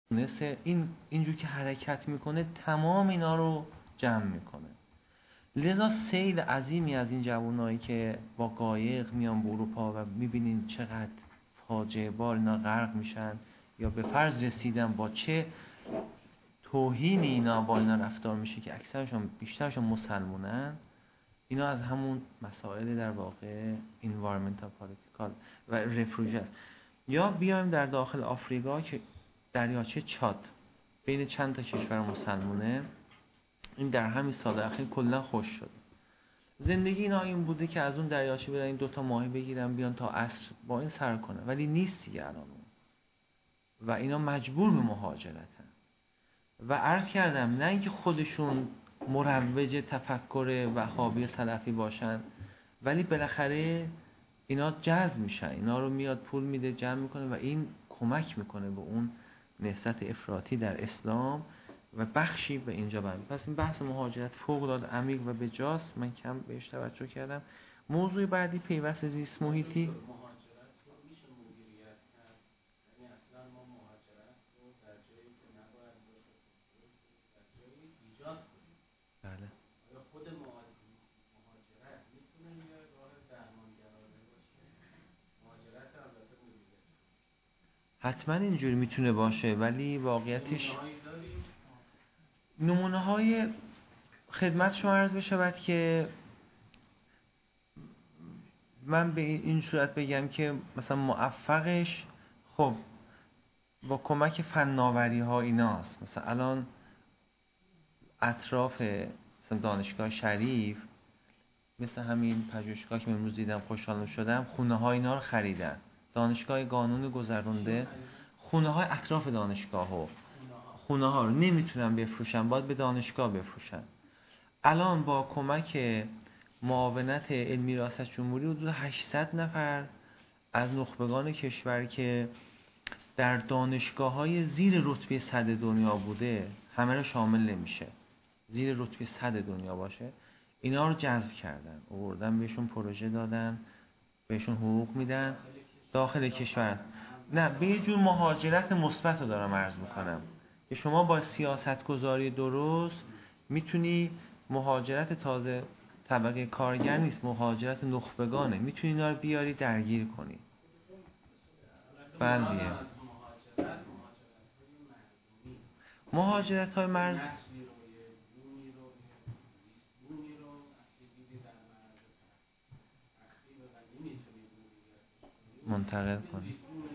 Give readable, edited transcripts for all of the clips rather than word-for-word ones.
مثل اینجور که حرکت میکنه تمام اینا رو جمع میکنه. لذا سیل عظیمی از این جوانایی که با قایق میان به اروپا و میبینین چقدر فاجعه بار اینا غرق میشن یا به فرض رسیدن با چه توهین اینا با اینا رفتار میشه که اکثرشون بیشترشون مسلمونن، اینا از همون مسائل در واقع environmental political و رفوجی. یا بیایم در داخل آفریقا که دریاچه چاد بین چند تا کشور مسلمونه، این در همین سال اخیر کلا خوش شد. زندگی اینا این بوده که از اون دریاچه برن این 2 تا ماهی بگیرن بیان تا عصر با این سر کنن، ولی نیست دیگه الان اون. و اینا مجبور به مهاجرتن. و عرض کردم نه اینکه خودشون مروج تفکر وهابی سلفی باشن، ولی بالاخره اینا جذب میشن، اینا رو میاد پول میده جمع میکنه و این کمک میکنه به اون نهضت افراطی در اسلام و بخشی به اینجا برمی. پس این بحث مهاجرت فوق العاده عمیق و بجاست، من کم بهش توجه کردم. موضوع بعدی پیوست زیست محیطی. مهاجرت رو میشه مدیریت کرد، یعنی اصلا ما مهاجرت رو در جایی که نباید باشه در جایی ایجاد کنیم. بله. آیا خود مهاجرت میتونه یه راه درمانگرانه باشه؟ مهاجرت البته مدیریت حتما اینجوری میتونه باشه، ولی واقعیتش نمونه های خدمت شما عرض بشود که من به این صورت بگم که مثلا موفقش خب با کمک فناوری ها ایناست. مثلا الان اطراف مثلا دانشگاه شریف، مثل همین پژوهشگاه که امروز دیدم خوشحال شدم، خونه های اینا رو خریدن. دانشگاه قانون گذرونده خونه های اطراف دانشگاه ها، خونه ها رو نمیتونن بفروشن، باید به دانشگاه بفروشن. الان با کمک معاونت علمی ریاست جمهوری حدود 800 نفر از نخبگان کشور که در دانشگاه‌های زیر رتبه 100 دنیا بوده، همه رو شامل نمیشه، زیر رتبه 100 دنیا باشه، اینا رو جذب کردن، آوردن بهشون پروژه دادن، بهشون حقوق میدن داخل کشور. نه، به یه جور مهاجرت مثبت رو دارم عرض میکنم که شما با سیاستگذاری درست میتونی مهاجرت تازه طبقه کارگر نیست، مهاجرت نخبگانه، میتونی اینا رو بیاری درگیر کنی. بله. مهاجرت های مرد منتقل کنی.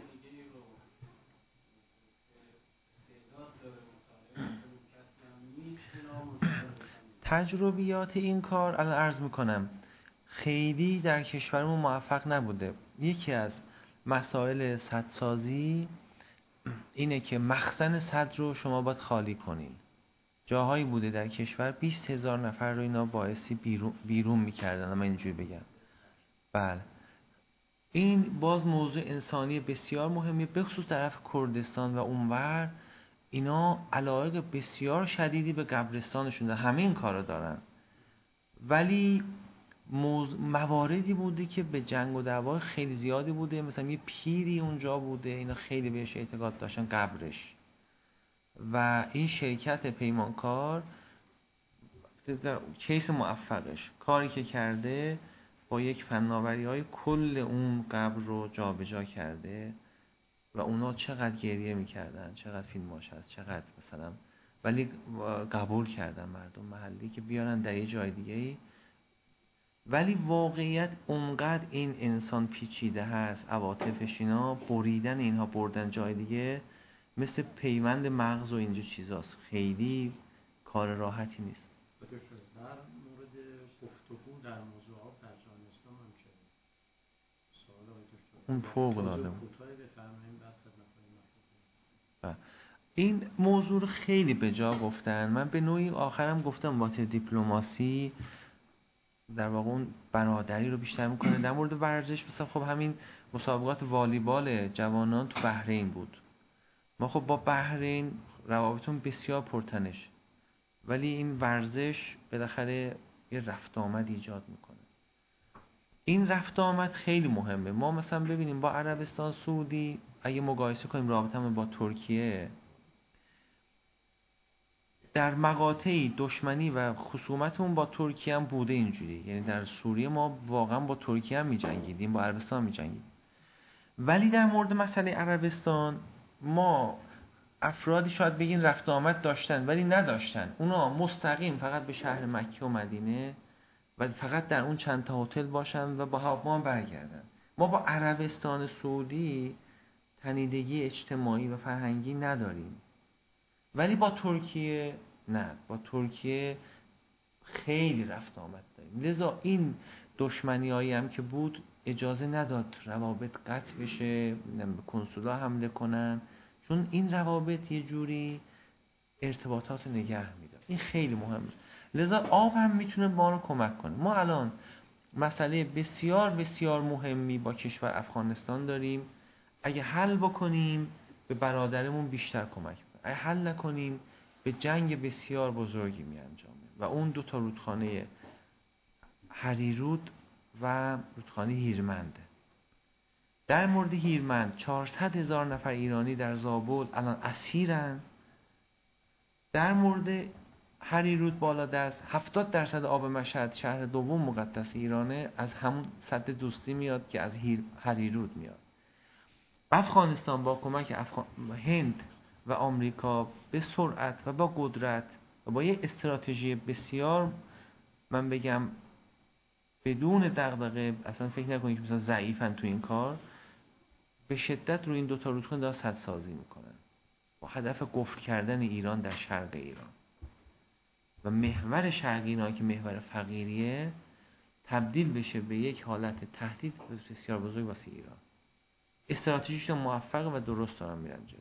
تجربیات این کار الان عرض میکنم خیلی در کشورمون موفق نبوده. یکی از مسائل سدسازی اینه که مخزن سد رو شما باید خالی کنین. جاهایی بوده در کشور 20,000 نفر رو اینا باعثی بیرون میکردن، من اینجوری بگم. بله، این باز موضوع انسانی بسیار مهمیه، به خصوص طرف کردستان و اونور اینا علایق بسیار شدیدی به قبرستانشون دارن، همه این کارو دارن، ولی مواردی بوده که به جنگ و دعوا خیلی زیادی بوده. مثلا یه پیری اونجا بوده، اینا خیلی بهش اعتقاد داشتن، قبرش، و این شرکت پیمانکار در کیس موفقش کاری که کرده با یک فناوری‌های کل اون قبر رو جابجا کرده و اونا چقدر گریه میکردن، چقدر فیلماش هست، چقدر مثلا، ولی قبول کردن مردم محلی که بیارن در یه جای دیگه‌ای. ولی واقعیت اونقدر این انسان پیچیده هست، عواطفش اینا بریدن اینها بردن جای دیگه، مثل پیوند مغز و اینجا چیزاست، خیلی کار راحتی نیست. در مورد گفتگو در موضوعات در جهان اسلام هم که سوال های دکتر اون فوق العاده بود. این موضوع رو خیلی به جا گفتن. من به نوعی آخرم گفتم واسه دیپلماسی در واقع اون برادری رو بیشتر میکنه. در مورد ورزش مثلا خب همین مسابقات والیبال جوانان تو بحرین بود، ما خب با بحرین روابطمون بسیار پرتنش، ولی این ورزش بالاخره یه رفت آمد ایجاد میکنه. این رفت آمد خیلی مهمه. ما مثلا ببینیم با عربستان سعودی اگه مقایسه کنیم رابطمون با ترکیه، در مقاطعی دشمنی و خصومتمون با ترکیه هم بوده اینجوری، یعنی در سوریه ما واقعا با ترکیه هم می‌جنگیدیم، با عربستان می‌جنگیدیم. ولی در مورد مسئله عربستان ما افرادی شاید بگین رفت آمد داشتن ولی نداشتن. اونا مستقیم فقط به شهر مکه و مدینه و فقط در اون چند تا هتل باشن و با هواپیما برگردن. ما با عربستان سعودی تنیدگی اجتماعی و فرهنگی نداریم، ولی با ترکیه نه، با ترکیه خیلی رفت آمد داریم. لذا این دشمنیایی هم که بود اجازه نداد روابط قطع بشه، به کنسولا حمله کنن، چون این روابط یه جوری ارتباطات نگه میداره. این خیلی مهمه. لذا آب هم میتونه ما رو کمک کنه. ما الان مسئله بسیار بسیار مهمی با کشور افغانستان داریم. اگه حل بکنیم به برادرمون بیشتر کمک میکنه، اگه حل نکنیم به جنگ بسیار بزرگی می انجامه و اون 2 تا رودخانه هریرود و رودخانه هیرمنده. در مورد هیرمند 400,000 نفر ایرانی در زابل الان اسیرن. در مورد هریرود بالادست 70% آب مشهد، شهر دوم مقدس ایرانه، از همون سد دوستی میاد که از هریرود میاد. افغانستان با کمک هند و آمریکا به سرعت و با قدرت و با یه استراتژی بسیار، من بگم بدون دغدغه، اصلا فکر نکنید که مثلا ضعیفن تو این کار، به شدت روی این 2 تا رودخانه دارن سدسازی میکنن با هدف قفل کردن ایران در شرق ایران و محور شرق ایران که محور فقیریه تبدیل بشه به یک حالت تهدید بسیار بزرگ واسه ایران. استراتژیشون موفق و درست دارن میرن جلو.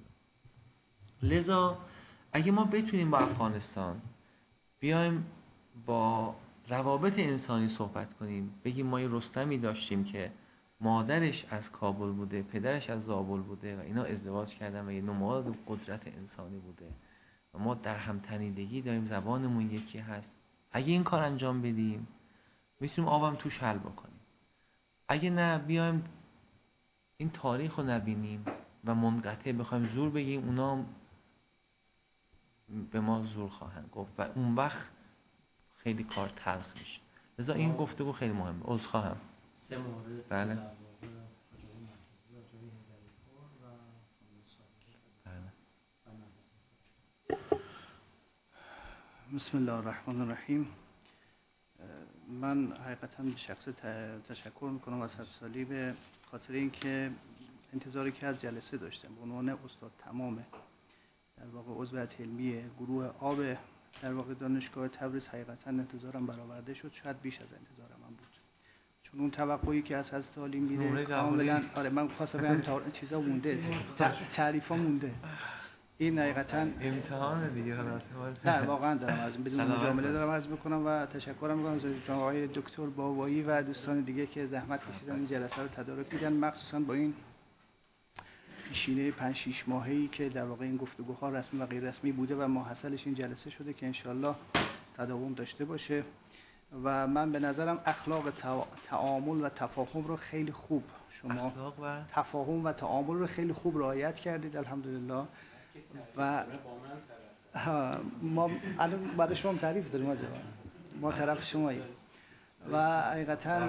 لذا اگه ما بتونیم با افغانستان بیایم با روابط انسانی صحبت کنیم، بگیم ما یه رستمی داشتیم که مادرش از کابل بوده، پدرش از زابل بوده و اینا ازدواج کردن و یه نماد قدرت انسانی بوده و ما در همتنیدگی داریم، زبانمون یکی هست. اگه این کار انجام بدیم میتونیم آبم توش حل بکنیم. اگه نه بیایم این تاریخ رو نبینیم و منقطع بخوایم زور بگیم، اونا به ما زور خواهند گفت و اون وقت خیلی کار تلخ میشه. لذا این گفتگو خیلی مهمه. عذرخواهم. 3 مورد بله. بسم الله الرحمن الرحیم. من حقیقتا به شخص تشکر میکنم از هر سالی به خاطر اینکه انتظاری که از جلسه داشتم به عنوان استاد تمام در واقع عضو هیئت علمی گروه آب در واقع دانشگاه تبریز، حقیقتا انتظارم برآورده شد، شاید بیش از انتظارم هم بود، چون اون توقعی که از حضرت عالی میره کاملا. آره من خواستم بگم چیزا مونده، تعریفا مونده. این حقیقتا امتحان دیگه خلاص. نه واقعا دارم از بدون مجامله دارم عرض میکنم و تشکرم میکنم از آقای دکتر بابایی و دوستان دیگه که زحمت کشیدن این جلسه رو تدارک دیدن، مخصوصا با این پیشینه 5-6 ماهه‌ای که در واقع این گفتگوها رسمی و غیر رسمی بوده و ماحصلش این جلسه شده که انشالله تداوم داشته باشه. و من به نظرم اخلاق تعامل و تفاهم رو خیلی خوب شما تفاهم و تعامل رو خیلی خوب رعایت کردید الحمدلله. و ما الان برای شما تعریف داریم، ما طرف شماییم و حقیقتا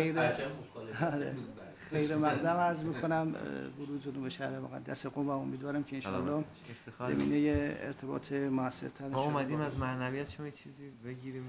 خیر مقدم عرض میکنم ورودتون به شهر مقدس قم و امیدوارم که انشاءالله زمینه ارتباط موثرتر ما اومدیم از معنویت شما چیزی بگیریم.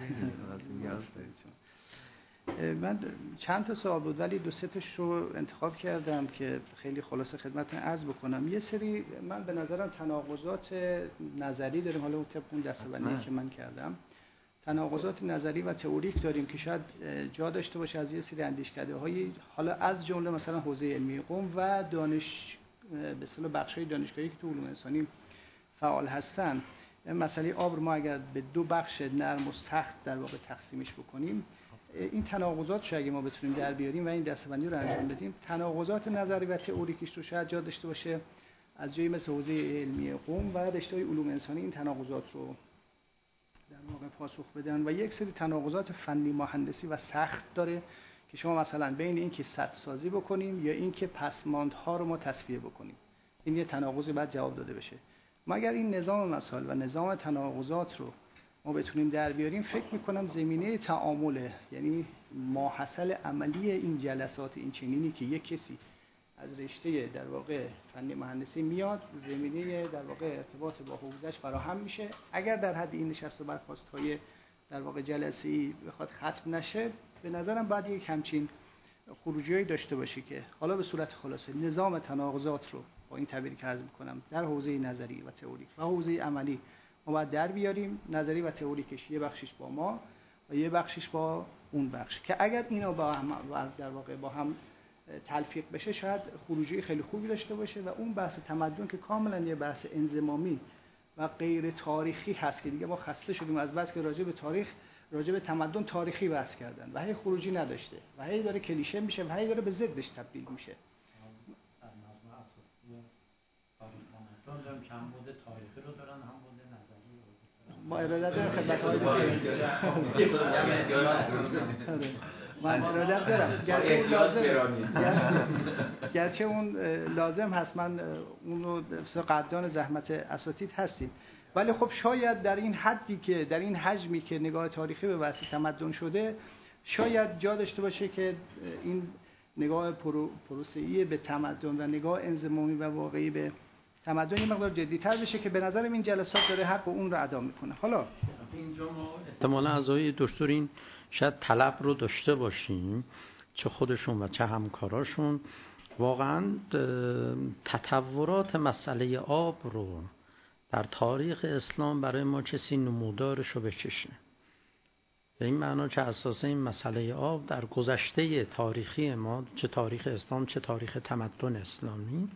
من چند تا سوال بود ولی 2-3 تاش رو انتخاب کردم که خیلی خلاصه خدمتتون عرض بکنم. یه سری من به نظرم تناقضات نظری داریم، حالا اون طبق اون دسته‌بندی که من کردم تناقضات نظری و تئوریک داریم که شاید جا داشته باشه از یه سری اندیشکده‌های، حالا از جمله مثلا حوزه علمی قم و دانش به اصطلاح بخش‌های دانشگاهی که تو علوم انسانی فعال هستن. مسئله آب رو ما اگر به 2 بخش نرم و سخت در واقع تقسیمش بکنیم، این تناقضات شاید اگه ما بتونیم در بیاریم و این دسته‌بندی رو انجام بدیم، تناقضات نظری و تئوریکیش رو شاید جا داشته باشه از جایی مثل حوزه علمی قم و رشته‌های علوم انسانی این تناقضات رو در واقع پاسخ بدن. و یک سری تناقضات فنی مهندسی و سخت داره که شما مثلا بین این که سدسازی بکنیم یا این که پسماندها رو ما تصفیه بکنیم، این یه تناقضی باید جواب داده بشه. ما اگر این نظام مسائل و نظام تناقضات رو ما بتونیم در بیاریم، فکر میکنم زمینه تعامله، یعنی ماحصل عملی این جلسات این چنینی که یک کسی از رشته در واقع فنی مهندسی میاد، زمینه در واقع ارتباط با حوزه‌اش فراهم میشه. اگر در حد این نشست و برخاست‌های در واقع جلسه‌ای بخواد ختم نشه، به نظرم بعد یک همچین خروجی‌ای داشته باشه که حالا به صورت خلاصه نظام تناقضات رو با این تعبیری که عرض می‌کنم در حوزه نظری و تئوریک و حوزه عملی ما باید در بیاریم. نظری و تئوریکش یه بخشش با ما و یه بخشش با اون بخش، که اگر اینا با هم در واقع با هم تلفیق بشه شاید خروجی خیلی خوبی داشته باشه. و اون بحث تمدن که کاملا یه بحث انضمامی و غیر تاریخی هست که دیگه ما خسته شدیم از بحث که راجع به تاریخ، راجع به تمدن تاریخی بحث کردن و هی خروجی نداشته و هی داره کلیشه میشه و هی داره به ضدش تبدیل میشه. تمدن کمبود تاریخی رو دارن، هم بود نظری رو. ما ارادت دارم خدمت‌های من ارادت دارم، گرچه اون لازم هست، من اون رو قدردان زحمت اساتید هستیم، ولی خب شاید در این حدی که در این حجمی که نگاه تاریخی به بحث تمدن شده، شاید جا داشته باشه که این نگاه پروسه‌ای به تمدن و نگاه انضمامی و واقعی به تمدن این مقدار جدی‌تر بشه که به نظرم این جلسات داره حق اون رو ادا میکنه. حالا اینجا ما احتمالاً اعضای دکتر این شاید طلب رو داشته باشیم، چه خودشون و چه همکاراشون، واقعاً تطورات مسئله آب رو در تاریخ اسلام برای ما کسی نمودارش رو بکشه. به این معنا که اساساً این مسئله آب در گذشته تاریخی ما، چه تاریخ اسلام چه تاریخ تمدن اسلامی،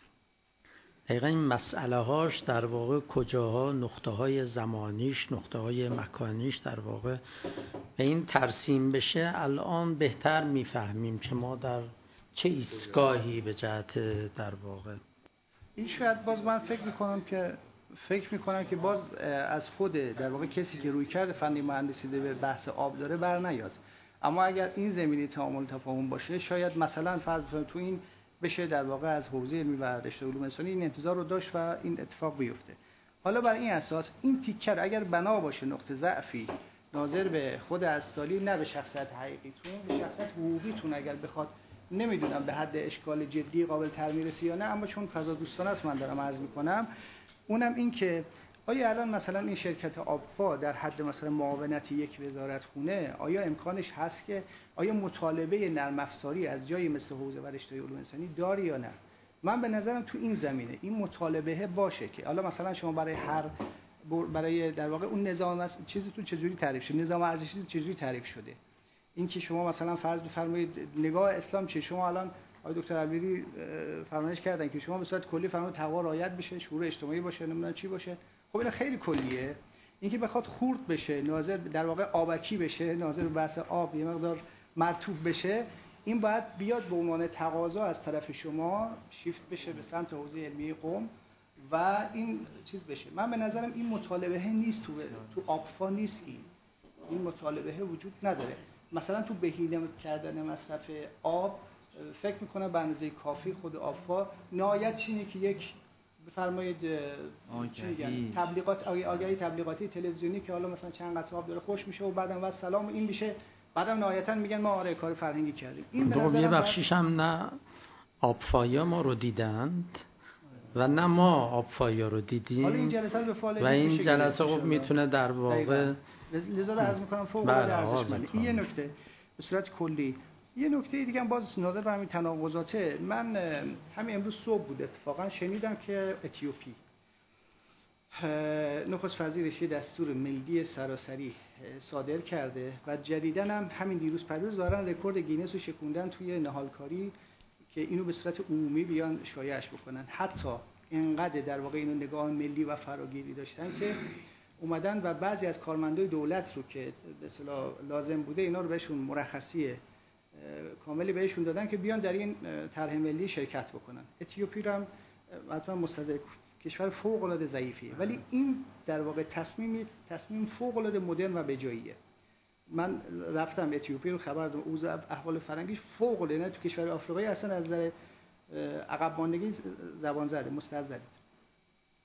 دقیقا این مسئله هاش در واقع کجاها، نقطه های زمانیش، نقطه های مکانیش در واقع به این ترسیم بشه، الان بهتر میفهمیم که ما در چه ایستگاهی به جهت در واقع این شاید باز من فکر میکنم که باز از خود در واقع کسی که روی کرده فنی مهندسی به بحث آب داره بر نیاد. اما اگر این زمینه تعامل تفاهم باشه، شاید مثلا فرض تو این بشه در واقع از حوزه علمی و رشته علوم انسانی این انتظار رو داشت و این اتفاق بیفته. حالا بر این اساس این تیکر اگر بنا باشه نقطه ضعفی ناظر به خود اسالی، نه به شخصیت حقیقیتون، به شخصیت حقوقیتون اگر بخواد، نمیدونم به حد اشکال جدی قابل ترمیرسی یا نه، اما چون فضا دوستانه است من دارم عرض میکنم، اونم این که آیا الان مثلا این شرکت آبفا در حد مثلا معاونت یک وزارتخونه، آیا امکانش هست که آیا مطالبه نرم افزاری از جایی مثل حوزه و رشته علوم انسانی داری یا نه؟ من به نظرم تو این زمینه این مطالبه باشه که حالا مثلا شما برای در واقع اون نظام چیزتون چجوری تعریف شده، نظام ارزشی چجوری تعریف شده، این که شما مثلا فرض بفرمایید نگاه اسلام چه، شما الان آقای دکتر عبیری فرمایش کردن که شما به صورت کلی فرمایید تقوا رعایت بشه، شعور اجتماعی باشه، نمیدونم چی باشه. خب این خیلی کلیه. اینکه بخواد خورد بشه، ناظر در واقع آبکی بشه، ناظر به بحث آب یه مقدار مرطوب بشه، این باید بیاد به عنوان تقاضا از طرف شما شیفت بشه به سمت حوزه علمی قم و این چیز بشه. من به نظرم این مطالبه نیست تو آبفا نیست، این مطالبه وجود نداره. مثلا تو بهینه کردن مصرف آب فکر میکنم به اندازه کافی خود آبفا نهایتش اینه که یک بفرمایید تبلیغات آگهی تبلیغاتی تلویزیونی که حالا مثلا چند قطره آب داره خوش میشه و بعدم و سلام این میشه، بعدم نهایتا میگن ما آره کار فرهنگی کردیم. این به نظر یه بخشیش هم نه آبفایا ما رو دیدند و نه ما آبفایا رو دیدیم. حالا این جلسه به فعال و این جلسه خب میتونه در واقع لذا عرض میکنم فوق العاده ارزشمنده. این یه نکته به صورت کلی. یه نکته دیگه هم باز نظر به همین تناقضاته، من همین امروز صبح بود اتفاقا شنیدم که اتیوپی نخست وزیرش یه دستور ملی سراسری صادر کرده و جدیداً هم همین دیروز پریروز دارن رکورد گینس رو شکوندن توی نهالکاری که اینو به صورت عمومی بیان شایعش بکنن. حتی اینقدر در واقع اینو نگاه ملی و فراگیری داشتن که اومدن و بعضی از کارمندای دولت رو که به اصطلاح لازم بوده اینا رو بهشون مرخصی کاملی بهشون دادن که بیان در این طرح ملی شرکت بکنن. اتیوپی رو هم حتما مستضعف کشور فوق العاده ضعیفیه، ولی این در واقع تصمیم فوق العاده مدرن و بجاییه. من رفتم اتیوپی رو خبر دادم، اوضاع احوال فرهنگیش فوق العاده، تو کشور آفریقایی اصلا از نظر عقب ماندگی زبان زده مستضعف.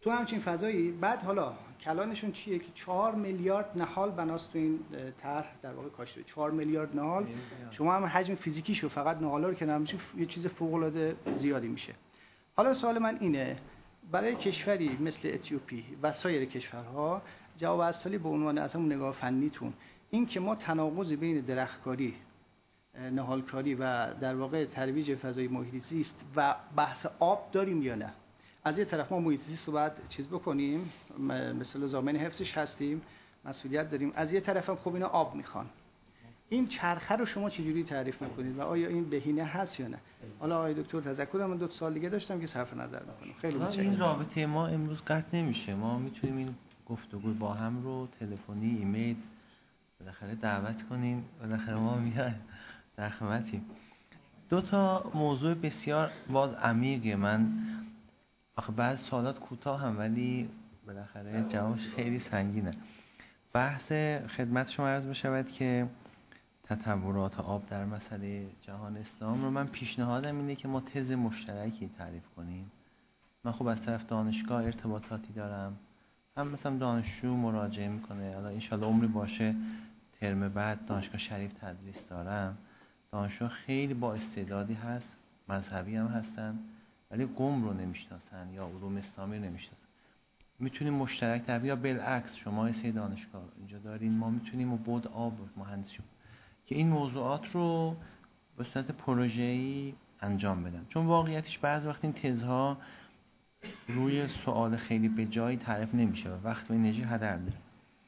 تو همچین فضایی بعد حالا کلانشون چیه که 4 میلیارد نهال بناست تو این طرح در واقع کاشته. 4 میلیارد نهال، شما هم حجم فیزیکیشو فقط نهالا رو که نمیشه یه چیز فوق العاده زیادی میشه. حالا سوال من اینه، برای کشوری مثل اتیوپی و سایر کشورها جواب اصلی به عنوان از همون نگاه فنیتون این که ما تناقض بین درختکاری، نهالکاری و در واقع ترویج فضای محیط زیست و بحث آب داریم یا نه؟ از یه طرف ما محیط زیست رو باید چیز بکنیم، مثل ضامن حفظش هستیم، مسئولیت داریم، از یه طرف هم خب اینا آب میخوان. این چرخه رو شما چجوری تعریف میکنید و آیا این بهینه هست یا نه؟ حالا آقای دکتر تذکر من 2 سال دیگه داشتم که صرف نظر میکنم. خیلی متشکرم. این رابطه ما امروز قطع نمیشه، ما میتونیم این گفتگو با هم رو تلفنی، ایمیل بالاخره دعوت کنیم، بالاخره ما میایم در خدمتیم. 2 تا موضوع بسیار باز عمیقه، من آخه بعض سوالات کوتاه هم ولی بالاخره جوابش خیلی سنگینه. بحث خدمت شما عرض بشود که تطورات آب در مسئله جهان اسلام رو من پیشنهادم اینه که ما تز مشترکی تعریف کنیم. من خب از طرف دانشگاه ارتباطاتی دارم، هم مثلا دانشجو مراجعه میکنه، حالا انشالله عمری باشه ترم بعد دانشگاه شریف تدریس دارم. دانشجو خیلی با استعدادی هست، مذهبی هم هستن ولی قم رو نمیشناسن یا علوم اسلامی رو نمیشناسن. میتونیم مشترک در یا بالعکس شما سه دانشگاه اینجا دارین، ما میتونیم و بود آب مهندسی که این موضوعات رو به صورت پروژه‌ای انجام بدن. چون واقعیتش بعضی وقت این تزها روی سوال خیلی به جایی تعریف نمیشه و وقت و انرژی هدر میره.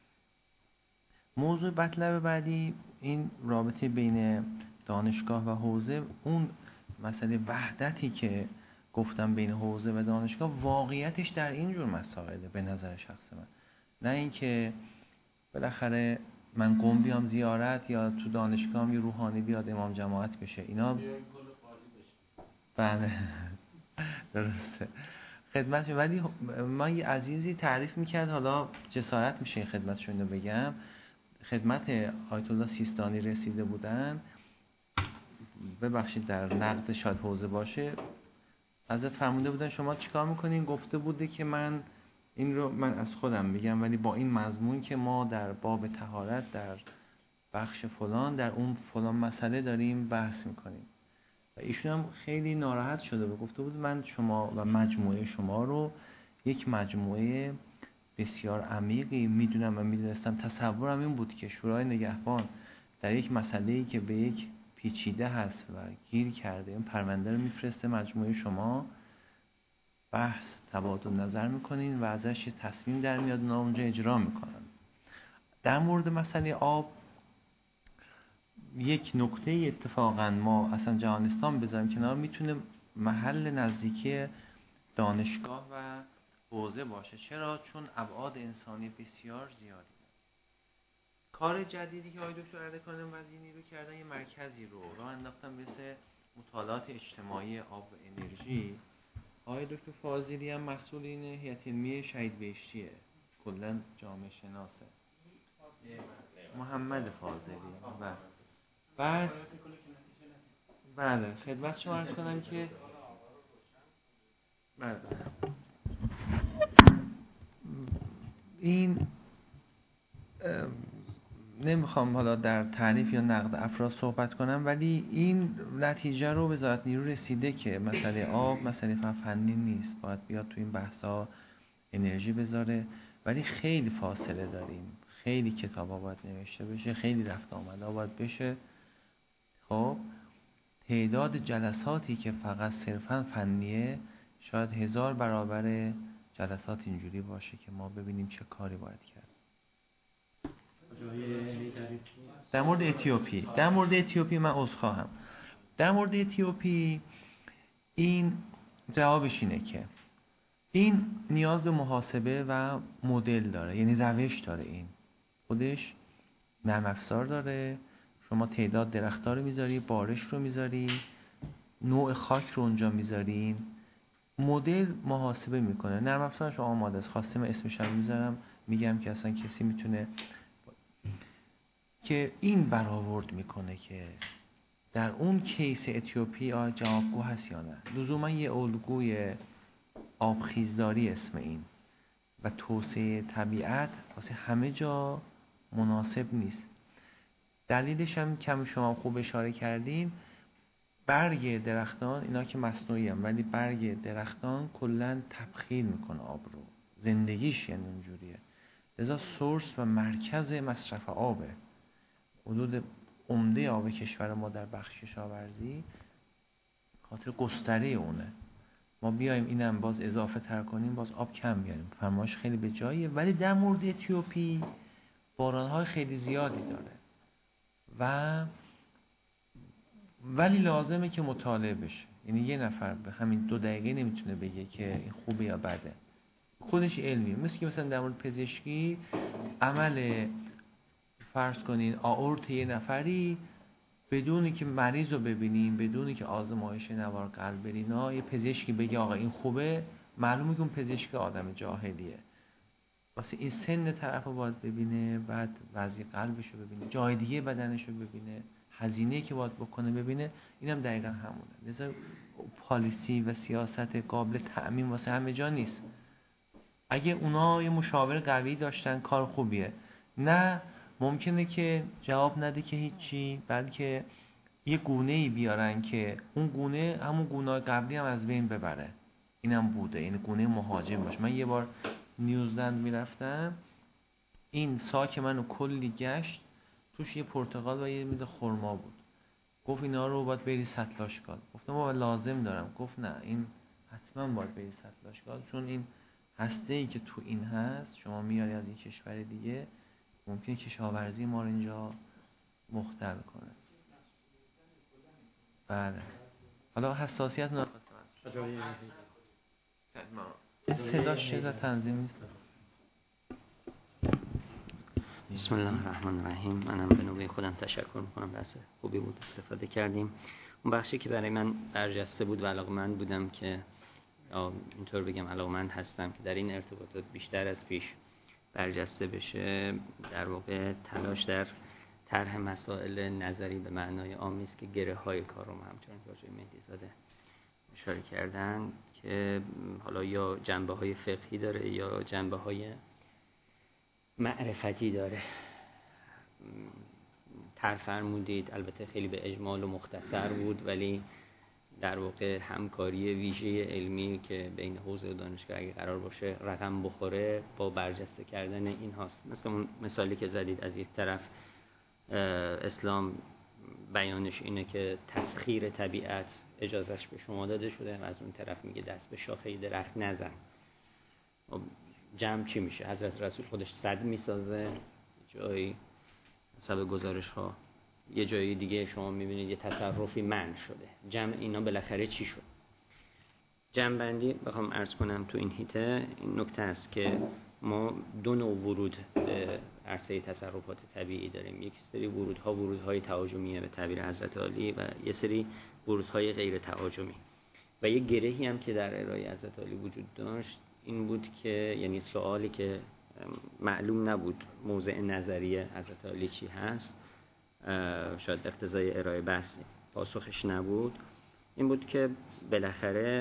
موضوع مطلب بعدی این رابطه بین دانشگاه و حوزه، اون مسئله وحدتی که گفتم بین حوزه و دانشگاه واقعیتش در این جور مسائله به نظر شخص من، نه اینکه بالاخره من قم بیام زیارت یا تو دانشگاهم یه روحانی بیاد امام جماعت بشه، اینا بله درسته خدمتش. ولی من یه عزیزی تعریف میکرد، حالا جسارت میشه این خدمتشون اینو بگم، خدمت آیت الله سیستانی رسیده بودن، ببخشید در نقد شاید حوزه باشه، ازت فرموده بودن شما چیکار میکنین؟ گفته بوده که من این رو من از خودم میگم ولی با این مضمون که ما در باب طهارت در بخش فلان در اون فلان مسئله داریم بحث میکنیم و ایشون هم خیلی ناراحت شده بود، گفته بود من شما و مجموعه شما رو یک مجموعه بسیار عمیقی میدونم و میدونستم. تصورم این بود که شورای نگهبان در یک مسئله‌ای که به یک پیچیده هست و گیر کرده این پرونده رو میفرسته مجموعه شما، بحث تبادل نظر میکنین و ازش یه تصمیم در میاد اونا اونجا اجرا میکنن. در مورد مسئله آب یک نکته اتفاقا ما اصلا جهان اسلام بذاریم کنار، میتونه محل نزدیکی دانشگاه و حوزه باشه. چرا؟ چون ابعاد انسانی بسیار زیادی. کار جدیدی که آقای دکتر اردکان وزینی رو کردن، یه مرکزی رو راه انداختن به اسم مطالعات اجتماعی آب و انرژی. آقای دکتر فاضلی هم مسئول این هیئت علمی شهید بهشتیه، کلا جامعه شناسه، محمد فاضلی. بعد بله خدمت شما عرض کنم که بله این نمیخوام حالا در تعریف یا نقد افراد صحبت کنم، ولی این نتیجه رو وزارت نیرو رسیده که مسئله آب مسئله فنی نیست، باید بیاد تو این بحثا انرژی بذاره، ولی خیلی فاصله داریم، خیلی کتابا باید نوشته بشه، خیلی رفت آمده باید بشه. خب تعداد جلساتی که فقط صرفا فنیه شاید 1000 برابر جلسات اینجوری باشه که ما ببینیم چه کاری باید کرد. در مورد اتیوپی من عذرخواهم. در مورد اتیوپی این جوابش اینه که این نیاز به محاسبه و مدل داره، یعنی روش داره، این خودش نرم افزار داره. شما تعداد درخت‌ها رو میذاری، بارش رو میذاری، نوع خاک رو اونجا میذارین، مدل محاسبه میکنه. نرم افزارش آماده است، خواسته من اسمش رو میذارم، میگم که اصلا کسی میتونه که این برآورد میکنه که در اون کیس اتیوپی جوابگو هست یا نه. لزوما یه الگوی آبخیزداری اسم این و توسعه طبیعت واسه همه جا مناسب نیست. دلیلش هم کم شما خوب اشاره کردین، برگ درختان، اینا که مصنوعی هم، ولی برگ درختان کلن تبخیر میکنه آب رو، زندگیش یعنی اونجوریه. لذا سورس و مرکز مصرف آبه، حدود عمده آب کشور ما در بخش کشاورزی خاطر گستره اونه. ما بیایم اینم باز اضافه تر کنیم، باز آب کم بیاریم، فرمایش خیلی به جاییه. ولی در مورد اتیوپی باران‌های خیلی زیادی داره و ولی لازمه که مطالعه بشه. یعنی یه نفر به همین 2 دقیقه نمیتونه بگه که این خوبه یا بده، خودش علمیه. مثلا در مورد پزشکی، عمل فرض کنین آئورت یه نفری بدونی که مریض رو ببینیم، بدونی که آزمایش نوار قلب برینا، یه پزشکی بگه آقا این خوبه، معلومه که اون پزشک آدم جاهلیه. واسه این سن طرف رو باید ببینه، بعد وضعی قلبش رو ببینه، جای دیگه بدنش رو ببینه، هزینه‌ای که باید بکنه ببینه. اینم دقیقا همونه. لذا پالیسی و سیاست قابل تعمیم واسه همه جا نیست. اگه اونا یه مشاور قوی داشتن کار خوبیه، نه ممکنه که جواب نده که هیچی، بلکه یه گونه‌ای بیارن که اون گونه همون گونه قبلی هم از بین ببره. اینم بوده، این گونه مهاجم باشه. من یه بار نیوزلند میرفتم، این ساک منو کلی گشت، توش یه پرتقال و یه میده خرما بود. گفت اینا رو باید بری سطلاشگال. گفتم بابا لازم دارم. گفت نه این حتما باید بری سطلاشگال، چون این هسته‌ای که تو این هست شما میاری از این کشور دیگه، ممکنه کشاورزی ما رو اینجا مختل کنه. بله. حالا حساسیت صداش چیزا تنظیم نیست. بسم الله الرحمن الرحیم. منم به نوبه خودم تشکر میکنم، بحث خوبی بود، استفاده کردیم. اون بخشی که برای من برجسته بود و علاقه‌مند بودم که اینطور بگم علاقه‌مند هستم که در این ارتباطات بیشتر از پیش برجسته بشه، در واقع تلاش در طرح مسائل نظری به معنای عامی است که گره‌های کار رو همچنان که آقای مهدی زاده اشاره کردن که حالا یا جنبه‌های فقهی داره یا جنبه‌های معرفتی داره. طرح فرمودید، البته خیلی به اجمال و مختصر بود، ولی در واقع همکاری ویژه علمی که بین حوزه و دانشگاه اگه قرار باشه رقم بخوره با برجسته کردن این هاست. مثل اون مثالی که زدید، از یک طرف اسلام بیانش اینه که تسخیر طبیعت اجازهش به شما داده شده و از اون طرف میگه دست به شاخه درخت نزن. جمع چی میشه؟ حضرت رسول خودش صد میسازه، جایی حسب گزارش ها، یه جایی دیگه شما میبینید یه تصرفی منع شده. جمع اینا بالاخره چی شد؟ جمع بندی بخوام عرض کنم تو این هیته، این نکته است که ما 2 نوع ورود به عرصه تصرفات طبیعی داریم. یک سری ورودهای تهاجمیه به تعبیر حضرت عالی و یه سری ورودهای غیر تهاجمی. و یه گرهی هم که در ارائه حضرت عالی وجود داشت این بود که یعنی سوالی که معلوم نبود موضع نظریه حضرت عالی چی هست، شاید اقتضای ارائه بحث پاسخش نبود، این بود که بالاخره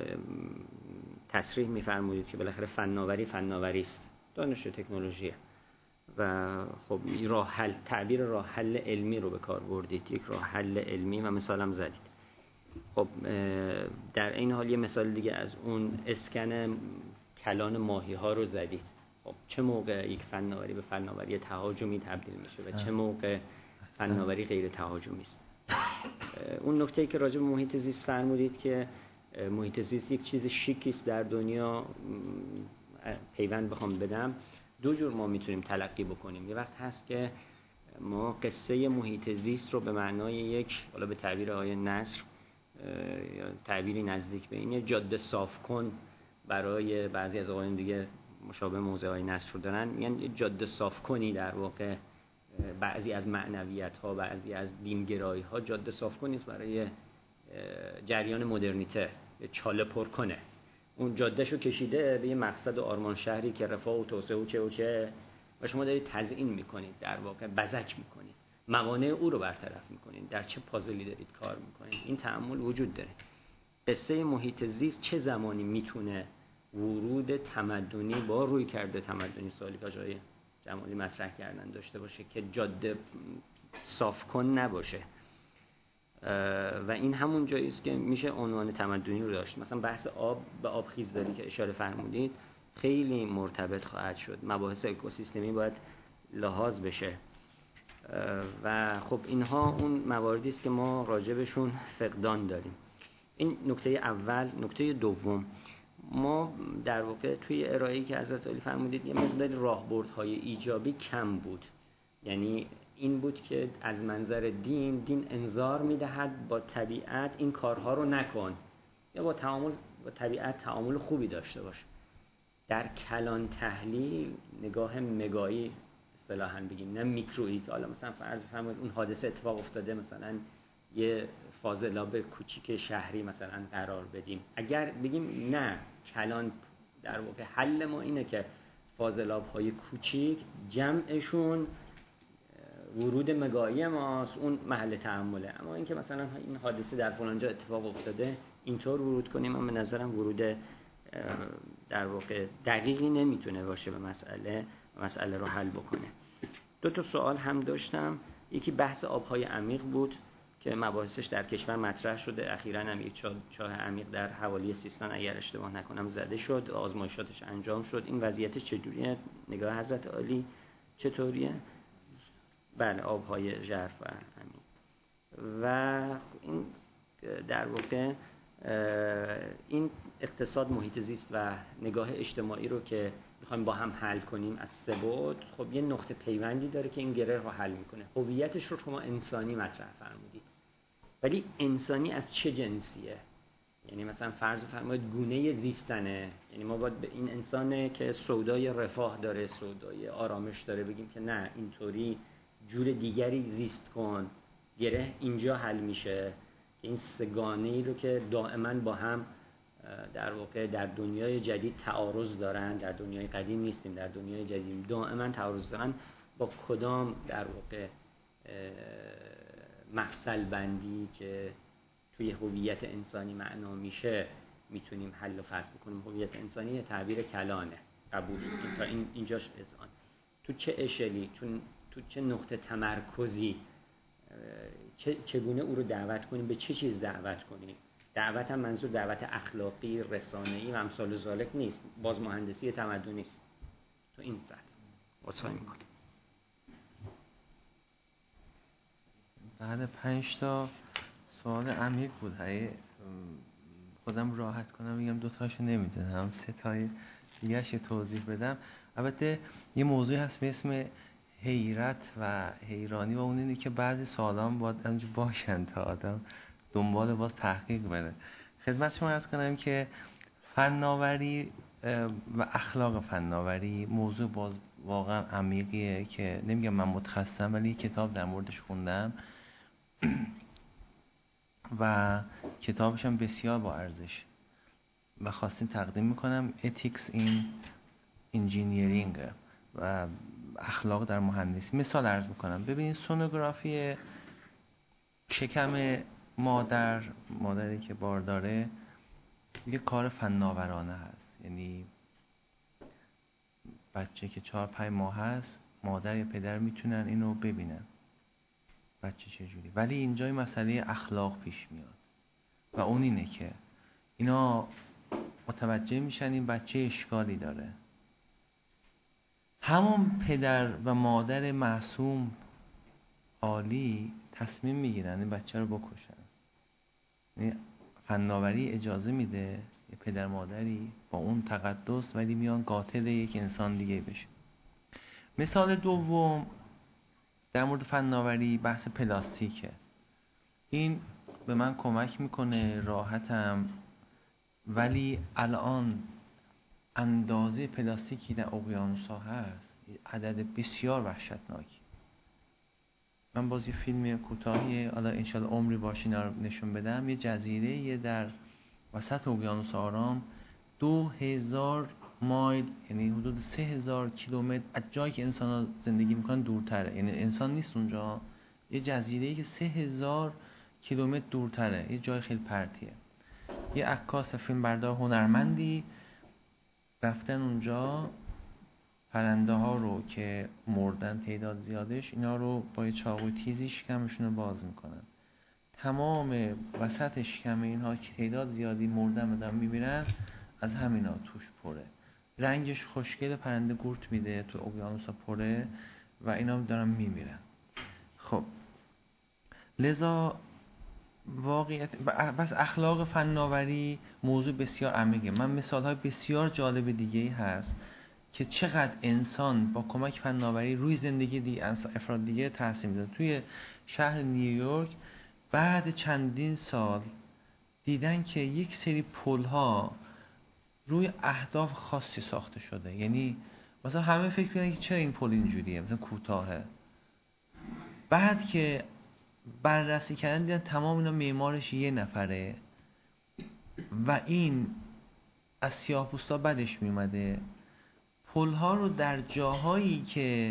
تصریح می‌فرمودید که بالاخره فناوری است، دانش و تکنولوژیه و خب تعبیر راه حل علمی رو به کار بردید، یک راه حل علمی و مثالم زدید. خب در این حال یه مثال دیگه از اون اسکن کلان ماهی ها رو زدید. خب چه موقع یک فناوری به فناوری تهاجمی تبدیل میشه و چه موقع فناوری غیر تهاجمی است؟ اون نکته‌ای که راجع به محیط زیست فرمودید که محیط زیست یک چیز شیکی است در دنیا، پیوند بخوام بدم 2 جور ما میتونیم تلقی بکنیم. یه وقت هست که ما قصه محیط زیست رو به معنای یک، حالا به تعبیر آقای نصر یا تعبیری نزدیک به این، جاده صاف کن، برای بعضی از آقایان دیگه مشابه موضوع های نصر رو دارن، یعنی جاده صاف کنی در واقع بعضی از معنویت ها، بعضی از دینگرایی ها جاده صاف کنی برای جریان مدرنیته، چاله پر کنه. اون جادهشو کشیده به یه مقصد و آرمان شهری که رفاه و توسعه و چه و چه، و شما دارید تزیین میکنید، در واقع بزک میکنید، موانع او رو برطرف میکنید، در چه پازلی دارید کار میکنید. این تأمل وجود داره. قصه محیط زیست چه زمانی میتونه ورود تمدنی با روی کرده تمدنی، سوالی که آقای جمالی مطرح کردن داشته باشه که جاده صاف کن نباشه. و این همون جایی است که میشه عنوان تمدنی رو داشت. مثلا بحث آب و آبخیزداری که اشاره فرمودید خیلی مرتبط خواهد شد، مباحث اکوسیستمی باید لحاظ بشه و خب اینها اون مواردی است که ما راجبشون فقدان داریم. این نکته اول. نکته دوم، ما در واقع توی ارائه‌ای که حضرت علی فرمودید یه مقدار راهبردهای ایجابی کم بود. یعنی این بود که از منظر دین انذار میدهد با طبیعت این کارها رو نکن، یا با طبیعت تعامل خوبی داشته باش. در کلان تحلیل نگاه مگایی اصطلاحاً بگیم، نه میکرویی، که حالا مثلا فرض فرمایید اون حادثه اتفاق افتاده، مثلا یه فاضلاب کوچیک شهری مثلا قرار بدیم. اگر بگیم نه، کلان در واقع حل ما اینه که فاضلاب‌های کوچیک جمعشون ورود مگایی ماست، اون محل تأمله. اما اینکه مثلا این حادثه در فلان جا اتفاق افتاده اینطور ورود کنیم، من به نظرم ورود در واقع دقیقی نمیتونه باشه به مسئله رو حل بکنه. دو تا سوال هم داشتم. یکی بحث آبهای عمیق بود که مباحثش در کشور مطرح شده. اخیراً هم یک چاه عمیق در حوالی سیستان اگر اشتباه نکنم زده شد، آزمایشاتش انجام شد. این وضعیت چجوریه؟ نگاه حضرت عالی چطوریه؟ بله، آبهای ژرف و عمیق. و این در واقع این اقتصاد، محیط زیست و نگاه اجتماعی رو که میخوایم با هم حل کنیم از سه بعد، خب یه نقطه پیوندی داره که این گره رو حل میکنه. هویتش رو شما انسانی مطرح فرمودید، ولی انسانی از چه جنسیه؟ یعنی مثلا فرض فرمایید گونه زیستنه، یعنی ما باید به این انسانه که سودای رفاه داره، سودای آرامش داره، بگیم که نه، اینطوری جور دیگری زیست کن، گره اینجا حل میشه. که این سگانه‌ای رو که دائما با هم در واقع در دنیای جدید تعارض دارن، در دنیای قدیم نیستیم، در دنیای جدید دائما تعارض دارن، با کدام در واقع مفصل بندی که توی هویت انسانی معنا میشه میتونیم حل و فصل بکنیم. هویت انسانی یه تعبیر کلانه، قبول، تا اینجاش اذعان. تو چه اشلی، تو چه نقطه تمرکزی، چگونه او رو دعوت کنیم، به چه چیز دعوت کنیم؟ دعوت هم منظور دعوت اخلاقی، رسانه‌ای و امثال ذالک نیست، باز مهندسی تمدنی است. تو این سطح واسه می‌کنیم. بعد 5 تا سوال عمیق بود. خودم راحت کنم بگم 2 تاشو نمیدونم، 3 تای دیگه‌اش توضیح بدم. البته یه موضوعی هست به اسم حیرت و حیرانی، و اون اینه که بعضی سوالا باید همینجور باشن تا آدم دنبال باز تحقیق بره. خدمت شما عرض کنم که فناوری و اخلاق فناوری موضوع باز واقعا عمیقیه که نمیگم من متخصصم، ولی کتاب در موردش خوندم و کتابش هم بسیار با ارزش و خواستیم تقدیم میکنم. Ethics in Engineering و اخلاق در مهندسی. مثال عرض میکنم. ببینید سونوگرافی شکم مادری که بار داره یه کار فناورانه هست. یعنی بچه که 4-5 ماه هست، مادر یا پدر میتونن اینو ببینن بچه چجوری، ولی اینجا این مسئله اخلاق پیش میاد و اون اینه که اینا متوجه میشن این بچه اشکالی داره. همون پدر و مادر معصوم عالی تصمیم میگیرن این بچه رو بکشن. یعنی فناوری اجازه میده یه پدر مادری با اون تقدس ولی میان قاتل یک انسان دیگه بشه. مثال دوم در مورد فناوری بحث پلاستیکه. این به من کمک میکنه راحتم، ولی الان اندازه پلاستیکی در اقیانوس‌ها هست عدد بسیار وحشتناکی. من باز یه فیلم کوتاهی حالا انشالله عمری باشه اینا رو نشون بدم. یه جزیره در وسط اقیانوس آرام 2000 مایل یعنی حدود 3000 کیلومتر از جایی که انسان‌ها زندگی میکنن دورتره. یعنی انسان نیست اونجا، یه جزیره‌ای که 3000 کیلومتر دورتره، یه جای خیلی پرتیه. یه عکاس فیلمبردار هنرمندی رفتن اونجا پرنده ها رو که مردن تعداد زیادش، اینا رو با یه چاقوی تیزی شکمشون رو باز میکنن. تمام وسط شکم اینها که تعداد زیادی مردن بدن میمیرن، از همینا توش پره. رنگش خوشگل، پرنده گورت میده تو اقیانوسا پره و اینا دارن میمیرن. خب لذا واقعیت بس اخلاق فناوری موضوع بسیار عمیقه. من مثال‌های بسیار جالب دیگه‌ای هست که چقدر انسان با کمک فناوری روی زندگی افراد دیگه تاثیر میذاره. توی شهر نیویورک بعد چندین سال دیدن که یک سری پل‌ها روی اهداف خاصی ساخته شده. یعنی مثلا همه فکر می‌کنن که چرا این پل اینجوریه، مثلا کوتاهه. بعد که بررسی کردن دیدن تمام اینا معمارش یه نفره و این از سیاه‌پوستا بدش میومده. پل‌ها رو در جاهایی که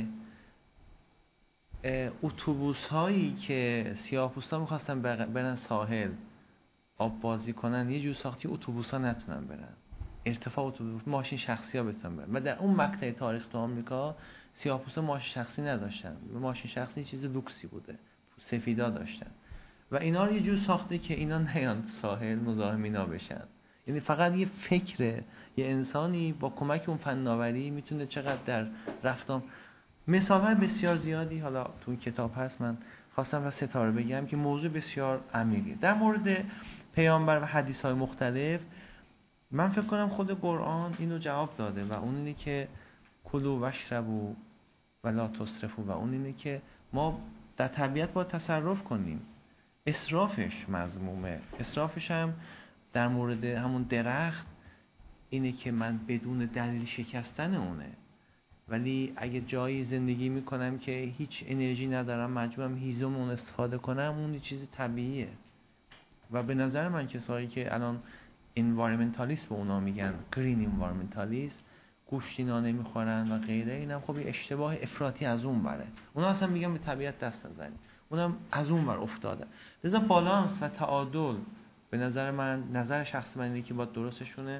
اتوبوس‌هایی که سیاه‌پوستا می‌خواستن برن ساحل آب بازی کنن، یه جور ساختی اتوبوس‌ها نتونن برن، ارتفاع اتوبوس ماشین شخصی‌ها بتونن برن. و در اون مقطع تاریخ تو آمریکا سیاه‌پوستا ماشین شخصی نداشتن، ماشین شخصی چیز لوکسی بوده، سفیدا داشتن و اینا رو یه جور ساخته که اینا نیان ساحل مزاحم اینا بشن. یعنی فقط یه فکره یه انسانی با کمک اون فناوری میتونه چقدر در رفتار. مثال‌های بسیار زیادی حالا تو این کتاب هست، من خواستم و ستاره بگم که موضوع بسیار عمیقه. در مورد پیامبر و حدیث‌های مختلف من فکر کنم خود قرآن اینو جواب داده و اون اینه که کلوا واشربوا ولا تسرفوا، و اون اینه که ما در طبیعت باید تصرف کنیم. اسرافش مذمومه. اسرافش هم در مورد همون درخت اینه که من بدون دلیل شکستن اونه، ولی اگه جایی زندگی میکنم که هیچ انرژی ندارم مجبورم هیزم اون استفاده کنم، اون یه چیز طبیعیه. و به نظر من کسایی که الان انوایرمنتالیست به اونا میگن، گرین انوایرمنتالیست، گوشتینا نمیخورن و غیره، اینم خب یه اشتباه افراطی از اون بره. اونا اصلا میگن به طبیعت دست نزنید، اونم از اون بر افتاده. لذا بالانس و تعادل به نظر من، نظر شخص من اینه که باید درستشونه.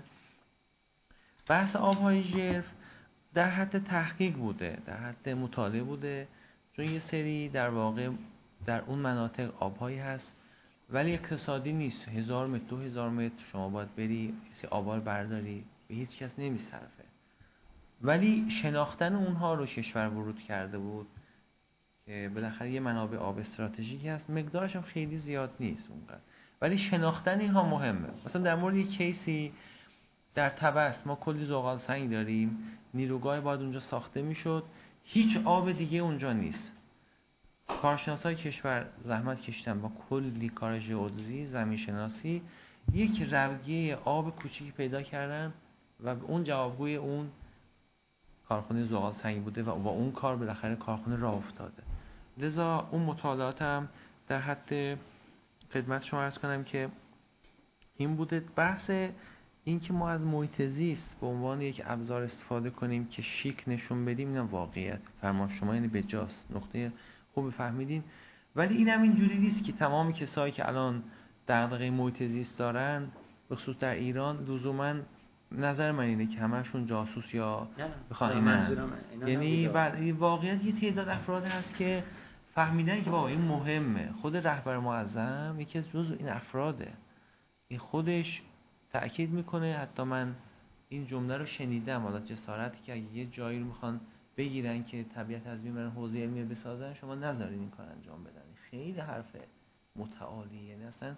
بحث آبهای ژرف در حد تحقیق بوده، در حد مطالعه بوده، چون یه سری در واقع در اون مناطق آبهایی هست ولی اقتصادی نیست. 1000 متر 2000 متر شما باید بری کسی آبا رو برداری، به هیچ کس نمیصرفه. ولی شناختن اونها رو کشور ورود کرده بود که بالاخره یه منابع آب استراتژیکی هست، مقدارش هم خیلی زیاد نیست اونقدر، ولی شناختن اینها مهمه. مثلا در مورد یک کیسی در طبس ما کلی زغال سنگ داریم، نیروگاه باید اونجا ساخته میشد، هیچ آب دیگه اونجا نیست. کارشناسای کشور زحمت کشیدن با کلی کار ژئودزی، زمین شناسی، یک رویه آب کوچیکی پیدا کردن و اون جوابگوی اون کارخانه زغال سنگی بوده و با اون کار بالاخره کارخانه راه افتاده. لذا اون مطالعاتم در حد خدمت شما عرض کنم که این بوده. بحث این که ما از محیط زیست به عنوان یک ابزار استفاده کنیم که شیک نشون بدیم، اینا واقعیت فرمان شما یعنی بجاست، نقطه خوب فهمیدین. ولی اینم اینجوری نیست که تمامی کسایی که الان دغدغه محیط زیست دارن به خصوص در ایران لزوما، نظر من اینه که همشون جاسوس یا بخوان یعنی واقعیت یه تعداد افراد هست که فهمیدن که بابا این مهمه. خود رهبر معظم یکی از جزء این افراده، این خودش تأکید میکنه. حتی من این جمله رو شنیدم، حالا جسارتی که اگه یه جایی رو میخوان بگیرن که طبیعت از بین برن حوزه علمی بسازن، شما نذارین این کار انجام بدن. خیلی حرف متعالیه، یعنی اصلا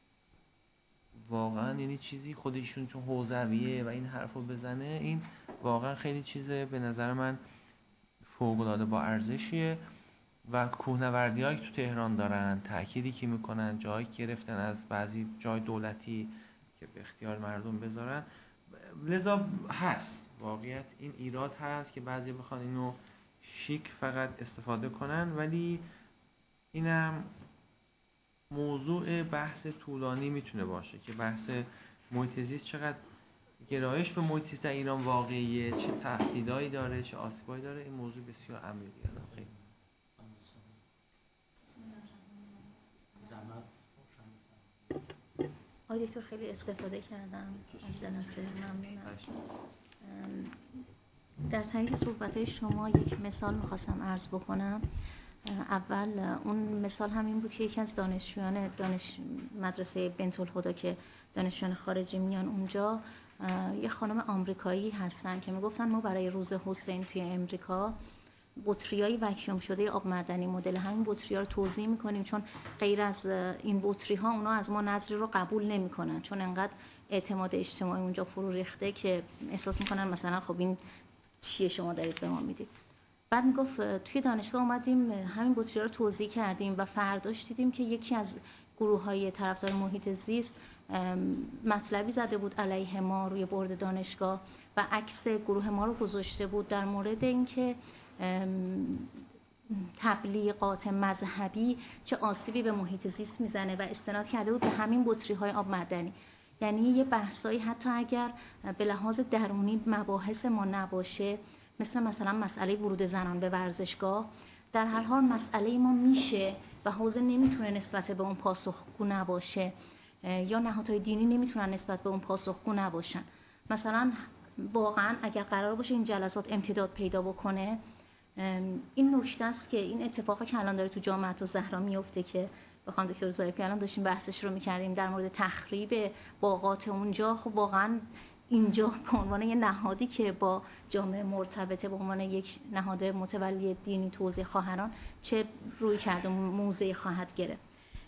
واقعا یعنی چیزی خودشون چون حوزویه و این حرفو بزنه، این واقعا خیلی چیزه به نظر من فوق‌العاده با ارزشیه. و کوهنوردی‌هایی که تو تهران دارن، تأکیدی که میکنن، جایی گرفتن از بعضی جای دولتی که به اختیار مردم بذارن. لذا هست واقعیت این ایراد هست که بعضی بخوان اینو شیک فقط استفاده کنن، ولی اینم موضوع بحث طولانی میتونه باشه که بحث محیط زیست چقدر گرایش به محیط زیست در ایران واقعیه، چه تهدیدایی داره، چه آسیبایی داره. این موضوع بسیار عمیقیه. خیلی آقای دکتر خیلی استفاده کردم از جلسه، ممنونم. در طریق صحبت‌های شما یک مثال می‌خواستم عرض بکنم. اول اون مثال همین بود که یکی از دانشجویان مدرسه بنت الهدی که دانشجویان خارجی میان اونجا، یه خانم آمریکایی هستن که میگفتن ما برای روز حسین توی امریکا بطریای وکیوم شده آب معدنی مدل همین بطری‌ها رو توزیع می‌کنیم، چون غیر از این بطری‌ها اونا از ما نذری رو قبول نمی‌کنن، چون انقدر اعتماد اجتماعی اونجا فرو ریخته که احساس می‌کنن مثلا خب این چیه شما دارید به ما میدید. بعد میگفت توی دانشگاه اومدیم همین بطری‌ها رو توزیع کردیم و فرداش دیدیم که یکی از گروه‌های طرفدار محیط زیست مطلبی زده بود علیه ما روی بورد دانشگاه و عکس گروه ما رو گذاشته بود در مورد اینکه تبلیغات مذهبی چه آسیبی به محیط زیست میزنه و استناد کرده بود به همین بطری‌های آب معدنی. یعنی یه بحثایی حتی اگر به لحاظ درونی مباحث ما نباشه، مثلا مسئله ورود زنان به ورزشگاه، در هر حال مسئله ما میشه و حوزه نمیتونه نسبت به اون پاسخگو نباشه یا نهادهای دینی نمیتونن نسبت به اون پاسخگو نباشن. مثلا واقعا اگر قرار باشه این جلسات امتداد پیدا بکنه، این نکته است که این اتفاقی که الان داره تو جامعه الزهرا میفته که بخوام دکتر ظریفی الان داشتیم بحثش رو میکردیم در مورد تخریب باغات اونجا، خب واقعا اینجا به عنوان یه نهادی که با جامعه مرتبطه، به عنوان یک نهاد متولی دینی توزیع خواهران چه روی کرده موضعی خواهد گرفت.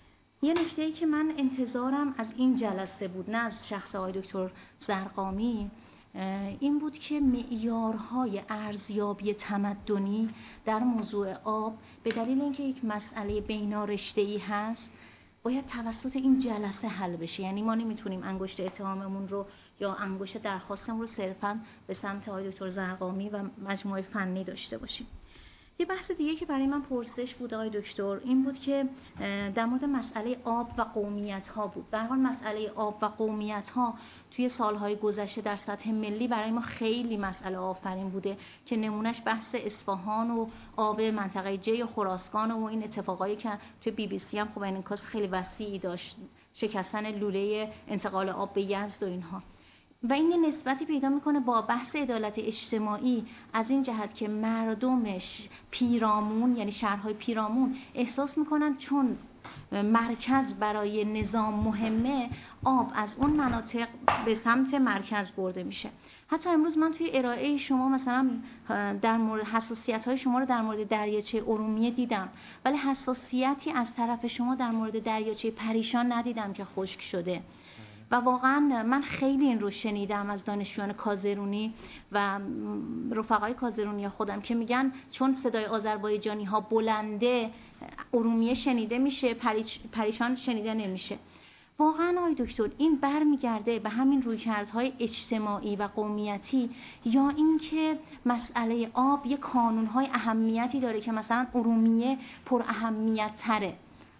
یه نکته‌ای که من انتظارم از این جلسه بود، نه از شخص آقای دکتر زرقامی، این بود که معیارهای ارزیابی تمدنی در موضوع آب به دلیل اینکه یک مسئله بینارشته‌ای هست باید توسط این جلسه حل بشه. یعنی ما نمیتونیم انگشت اتهاممون رو یا انگشت درخواستمون رو صرفاً به سمت آقای دکتر زرقامی و مجموعه فنی داشته باشیم. یه بحث دیگه که برای من پرسش بود آقای دکتر این بود که در مورد مسئله آب و قومیت ها بود. به هر حال مسئله آب و قومیت ها توی سالهای گذشته در سطح ملی برای ما خیلی مسئله آفرین بوده که نمونهش بحث اصفهان و آب منطقه جی و خراسان و این اتفاقایی که توی BBC هم خب انعکاس خیلی وسیعی داشت، شکستن لوله انتقال آب به یزد و اینها. و این یه نسبتی پیدا میکنه با بحث عدالت اجتماعی از این جهت که مردمش پیرامون، یعنی شهرهای پیرامون احساس میکنن چون مرکز برای نظام مهمه، آب از اون مناطق به سمت مرکز برده میشه. حتی امروز من توی ارائه شما مثلا در مورد حساسیت‌های شما رو در مورد دریاچه ارومیه دیدم، ولی حساسیتی از طرف شما در مورد دریاچه پریشان ندیدم که خشک شده. و واقعا من خیلی این رو شنیدم از دانشجویان کازرونی و رفقای کازرونی خودم که میگن چون صدای آذربایجانی ها بلنده ارومیه شنیده میشه، پریشان شنیده نمیشه. واقعا آقای دکتر این برمیگرده به همین رویکردهای اجتماعی و قومیتی یا اینکه مسئله آب یک کانونهای اهمیتی داره که مثلا ارومیه پر اهمیت تره،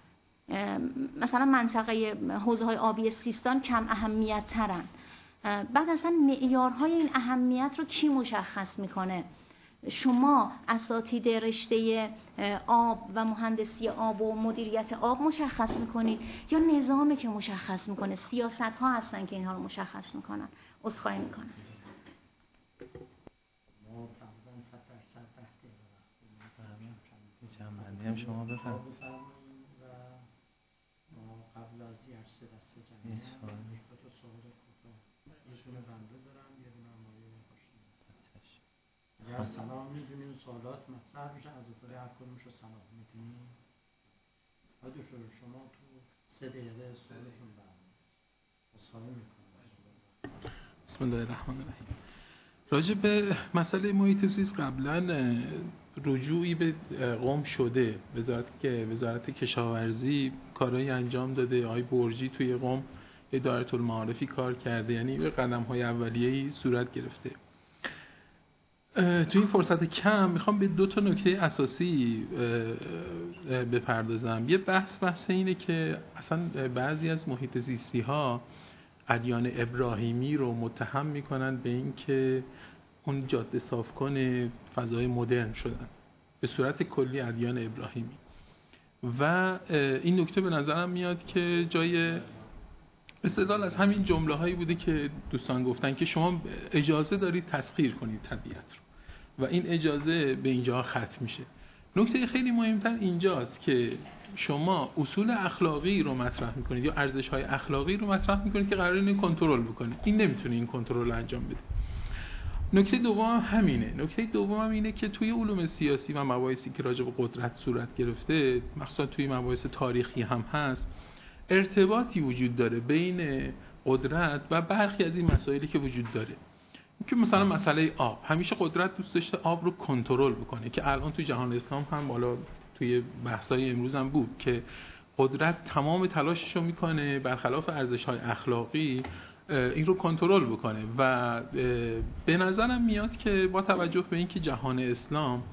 مثلا منطقه حوزه‌های آبی سیستان کم اهمیت ترن. بعد اصلا معیارهای این اهمیت رو کی مشخص میکنه؟ شما اساتید رشته آب و مهندسی آب و مدیریت آب مشخص میکنید یا نظامی که مشخص میکنه؟ سیاست ها هستن که اینها رو مشخص میکنن. عذرخواهی میکنم. هم شما بفرمایید. قبل از یه عرصه دسته جمعی دو تا سوال کوتاه، یه دونه بنده دارم، یه دونه آقای خوشنویس. اگر سلام میدونیم سوالات مطرح میشه از اطلاع هر کدومش رو سلام میدونیم. دکتر شما تو 3 دقیقه سوالتون برمی‌دارید. سوال میکنم. بسم الله الرحمن الرحیم. راجع به مسئله محیط زیست قبلا رجوعی به قم شده، وزارت کشاورزی کارهایی انجام داده، آقای برجی توی قم اداره المعارفی کار کرده، یعنی به قدم‌های اولیه‌ای صورت گرفته. توی این فرصت کم میخوام به 2 تا نکته اساسی بپردازم. یه بحث اینه که اصلا بعضی از محیط زیستی ها ادیان ابراهیمی رو متهم میکنن به این که اون جاده صاف کن فضای مدرن شدن، به صورت کلی ادیان ابراهیمی. و این نکته به نظرم میاد که جای استدلال از همین جمله هایی بوده که دوستان گفتن که شما اجازه دارید تسخیر کنید طبیعت رو و این اجازه به اینجا ختم میشه. نکته خیلی مهمتر اینجاست که شما اصول اخلاقی رو مطرح میکنید یا ارزش‌های اخلاقی رو مطرح میکنید که قراره اینو کنترل بکنه. این نمیتونه این کنترل رو انجام بده. نکته دوم همینه. نکته دوم اینه که توی علوم سیاسی و مباحثی که راجع به قدرت صورت گرفته، مخصوصا توی مباحث تاریخی هم هست، ارتباطی وجود داره بین قدرت و برخی از این مسائلی که وجود داره. که مثلا مسئله آب، همیشه قدرت دوست داشته آب رو کنترل بکنه که الان توی جهان اسلام هم بالا توی بحث‌های امروز هم بود که قدرت تمام تلاشش رو میکنه برخلاف ارزش‌های اخلاقی این رو کنترل بکنه و به نظرم میاد که با توجه به اینکه جهان اسلام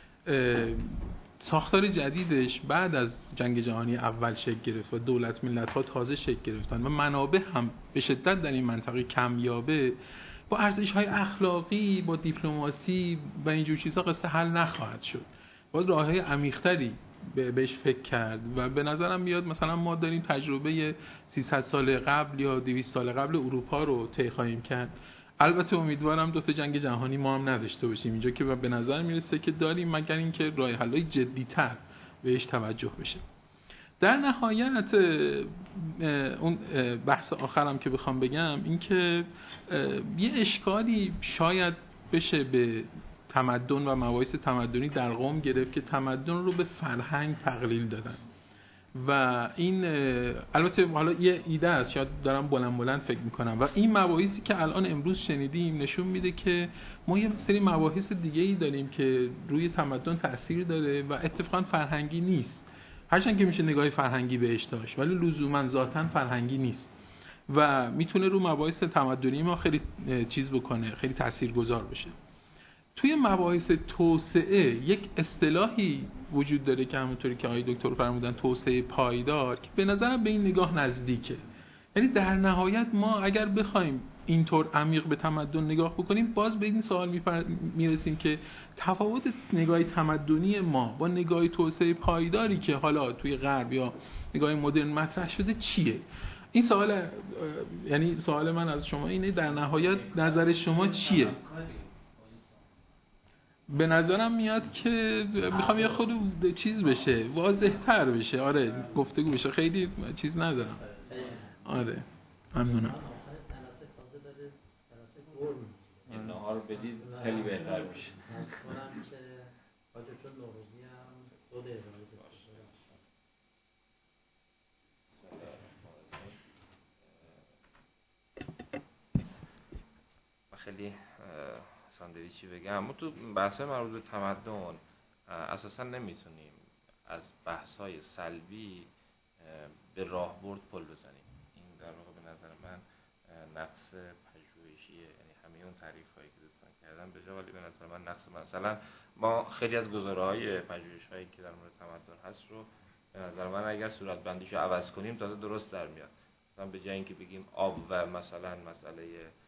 ساختار جدیدش بعد از جنگ جهانی اول شکل گرفت و دولت ملت‌ها تازه شکل گرفتن و منابع هم به شدت در این منطقه کمیابه، با ارزش‌های اخلاقی، با دیپلماسی و اینجور چیزا قصه حل نخواهد شد. باید راه‌های عمیق‌تری بهش فکر کرد و به نظرم میاد مثلا ما داریم تجربه 300 سال قبل یا 200 سال قبل اروپا رو طی خواهیم کرد. البته امیدوارم دو تا جنگ جهانی ما هم نداشته باشیم اینجا که به نظر میرسه که داریم، مگر اینکه راه حل‌های جدی‌تر بهش توجه بشه. در نهایت اون بحث آخرم که بخوام بگم این که یه اشکالی شاید بشه به تمدن و مباحث تمدنی در قم گرفت که تمدن رو به فرهنگ تقلیل دادن و این البته حالا یه ایده است، شاید دارم بلند فکر میکنم و این مباحثی که الان امروز شنیدیم نشون میده که ما یه سری مباحث دیگه‌ای داریم که روی تمدن تأثیر داره و اتفاقا فرهنگی نیست، هرچند که میشه نگاه فرهنگی بهش داشت ولی لزوما ذاتاً فرهنگی نیست و میتونه رو مباحث تمدنی ما خیلی چیز بکنه، خیلی تاثیرگذار بشه. توی مباحث توسعه یک اصطلاحی وجود داره که همونطوری که آقای دکتر فرمودن توسعه پایدار، که به نظرم به این نگاه نزدیکه. یعنی در نهایت ما اگر بخوایم اینطور عمیق به تمدن نگاه بکنیم باز به این سوال میرسیم که تفاوت نگاه تمدنی ما با نگاه توسعه پایداری که حالا توی غرب یا نگاه مدرن مطرح شده چیه؟ این سوال، یعنی سوال من از شما اینه در نهایت نظر شما چیه؟ به نظرم میاد که میخوام یه خود چیز بشه، واضح تر بشه. آره گفتگو بشه، خیلی چیز ندارم. آره ممنونم. این نهار بدید خیلی بهتر میشه. خیلی ساندویچی بگم، ما تو بحث‌های مربوط به تمدن اساسا نمیتونیم از بحث‌های سلبی به راهبرد پل بزنیم. این در واقع به نظر من نقص پژوهشیه، یعنی همه اون تعریف‌هایی که دوستان کردن به جا، ولی به نظر من نقص. مثلا ما خیلی از گزاره‌های پژوهش‌هایی که در مورد تمدن هست رو به نظر من اگر صورتبندیشو عوض کنیم تازه درست در میاد. مثلا به جای اینکه بگیم آب و مثلا مسئله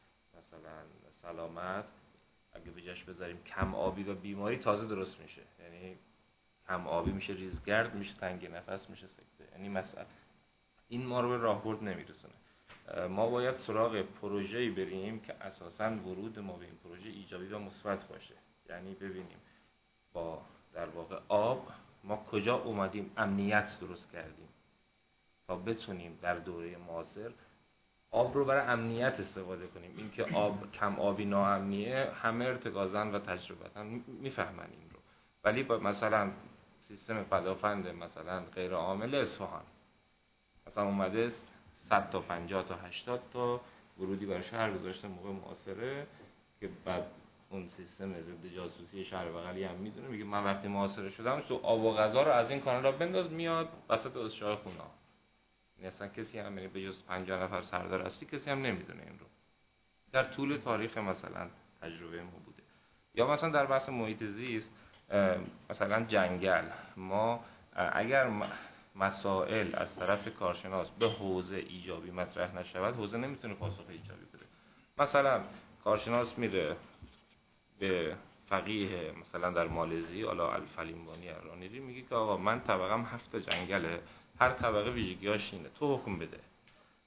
سلامت، اگه به جاش بذاریم کم آبی و بیماری تازه درست میشه. یعنی کم آبی میشه ریزگرد، میشه تنگ نفس، میشه سکته. یعنی مثلا این ما رو به راهبرد نمیرسونه. ما باید سراغ پروژه‌ای بریم که اساساً ورود ما به این پروژه ایجابی و مثبت باشه. یعنی ببینیم با در واقع آب ما کجا اومدیم امنیت درست کردیم تا بتونیم در دوره معاصر آب رو برای امنیت استفاده کنیم. این که آب کم آبی ناامنیه همه ارتکازاً و تجربتاً میفهمن این رو، ولی با مثلا سیستم پدافند مثلا غیر عامل اصفهان مثلا اومده 100 تا 50 تا 80 تا ورودی برای شهر گذاشته موقع معاصره که بعد اون سیستم ضد جاسوسی شهر بغلی هم میدونه، میگه من وقتی محاصره شدم تو آب و غذا رو از این کانالا بنداز میاد وسط عذرخواهی خونا. اصلا کسی هم یعنی به جز 50 نفر سردار اصلی کسی هم نمیدونه این رو. در طول تاریخ مثلا تجربه ما بوده. یا مثلا در بحث محیط زیست، مثلا جنگل، ما اگر مسائل از طرف کارشناس به حوزه ایجابی مطرح نشود، حوزه نمیتونه پاسخ ایجابی بده. مثلا کارشناس میره به فقیه مثلا در مالزی، حالا الفلیمبانی رانیری، میگه که آقا من طبقم 7 جنگله، هر طبقه ویژگیاش اینه، تو حکم بده.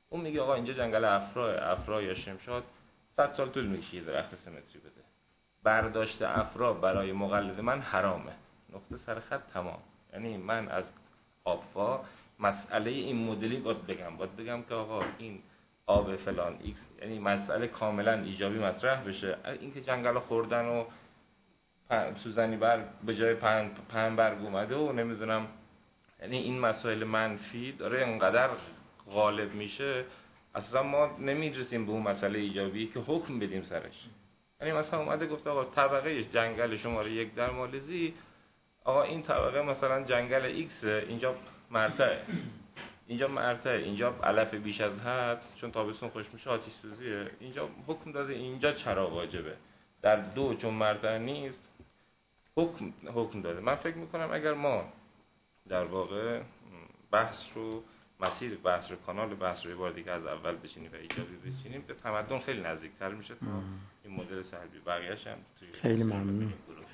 اون میگه آقا اینجا جنگل افرا یا شمشاد 100 سال طول میکشه درخت 3 متری بده. برداشت افرا برای مقلد من حرامه. نقطه سر خط تمام. یعنی من از آبفا مسئله این مدلی باید بگم که آقا این آب فلان ایکس، یعنی مسئله کاملا ایجابی مطرح بشه. اینکه جنگل خوردن و سوزنی برگ به جای پهن برگ اومده و نمیدونم، یعنی این مسائل منفی داره انقدر غالب میشه اصلا ما نمیرسیم به اون مسئله ایجابی که حکم بدیم سرش. یعنی مثلا اومده گفت آقا طبقه جنگل شماره 1 در مالزی، آقا این طبقه مثلا جنگل ایکس اینجا مرتع، اینجا علف بیش از حد چون تابستون خوش میشه آتش سوزیه، اینجا حکم داده اینجا چرا واجبه، در 2 چون مرتع نیست حکم داده. من فکر میکنم اگر ما در واقع مسیر بحث رو کانال بحث رو یه بار دیگه از اول بچینیم و ایجابی بچینیم به تمدن خیلی نزدیکتر میشه تا این مدل سلبی. بقیه‌اش هم خیلی ممنون.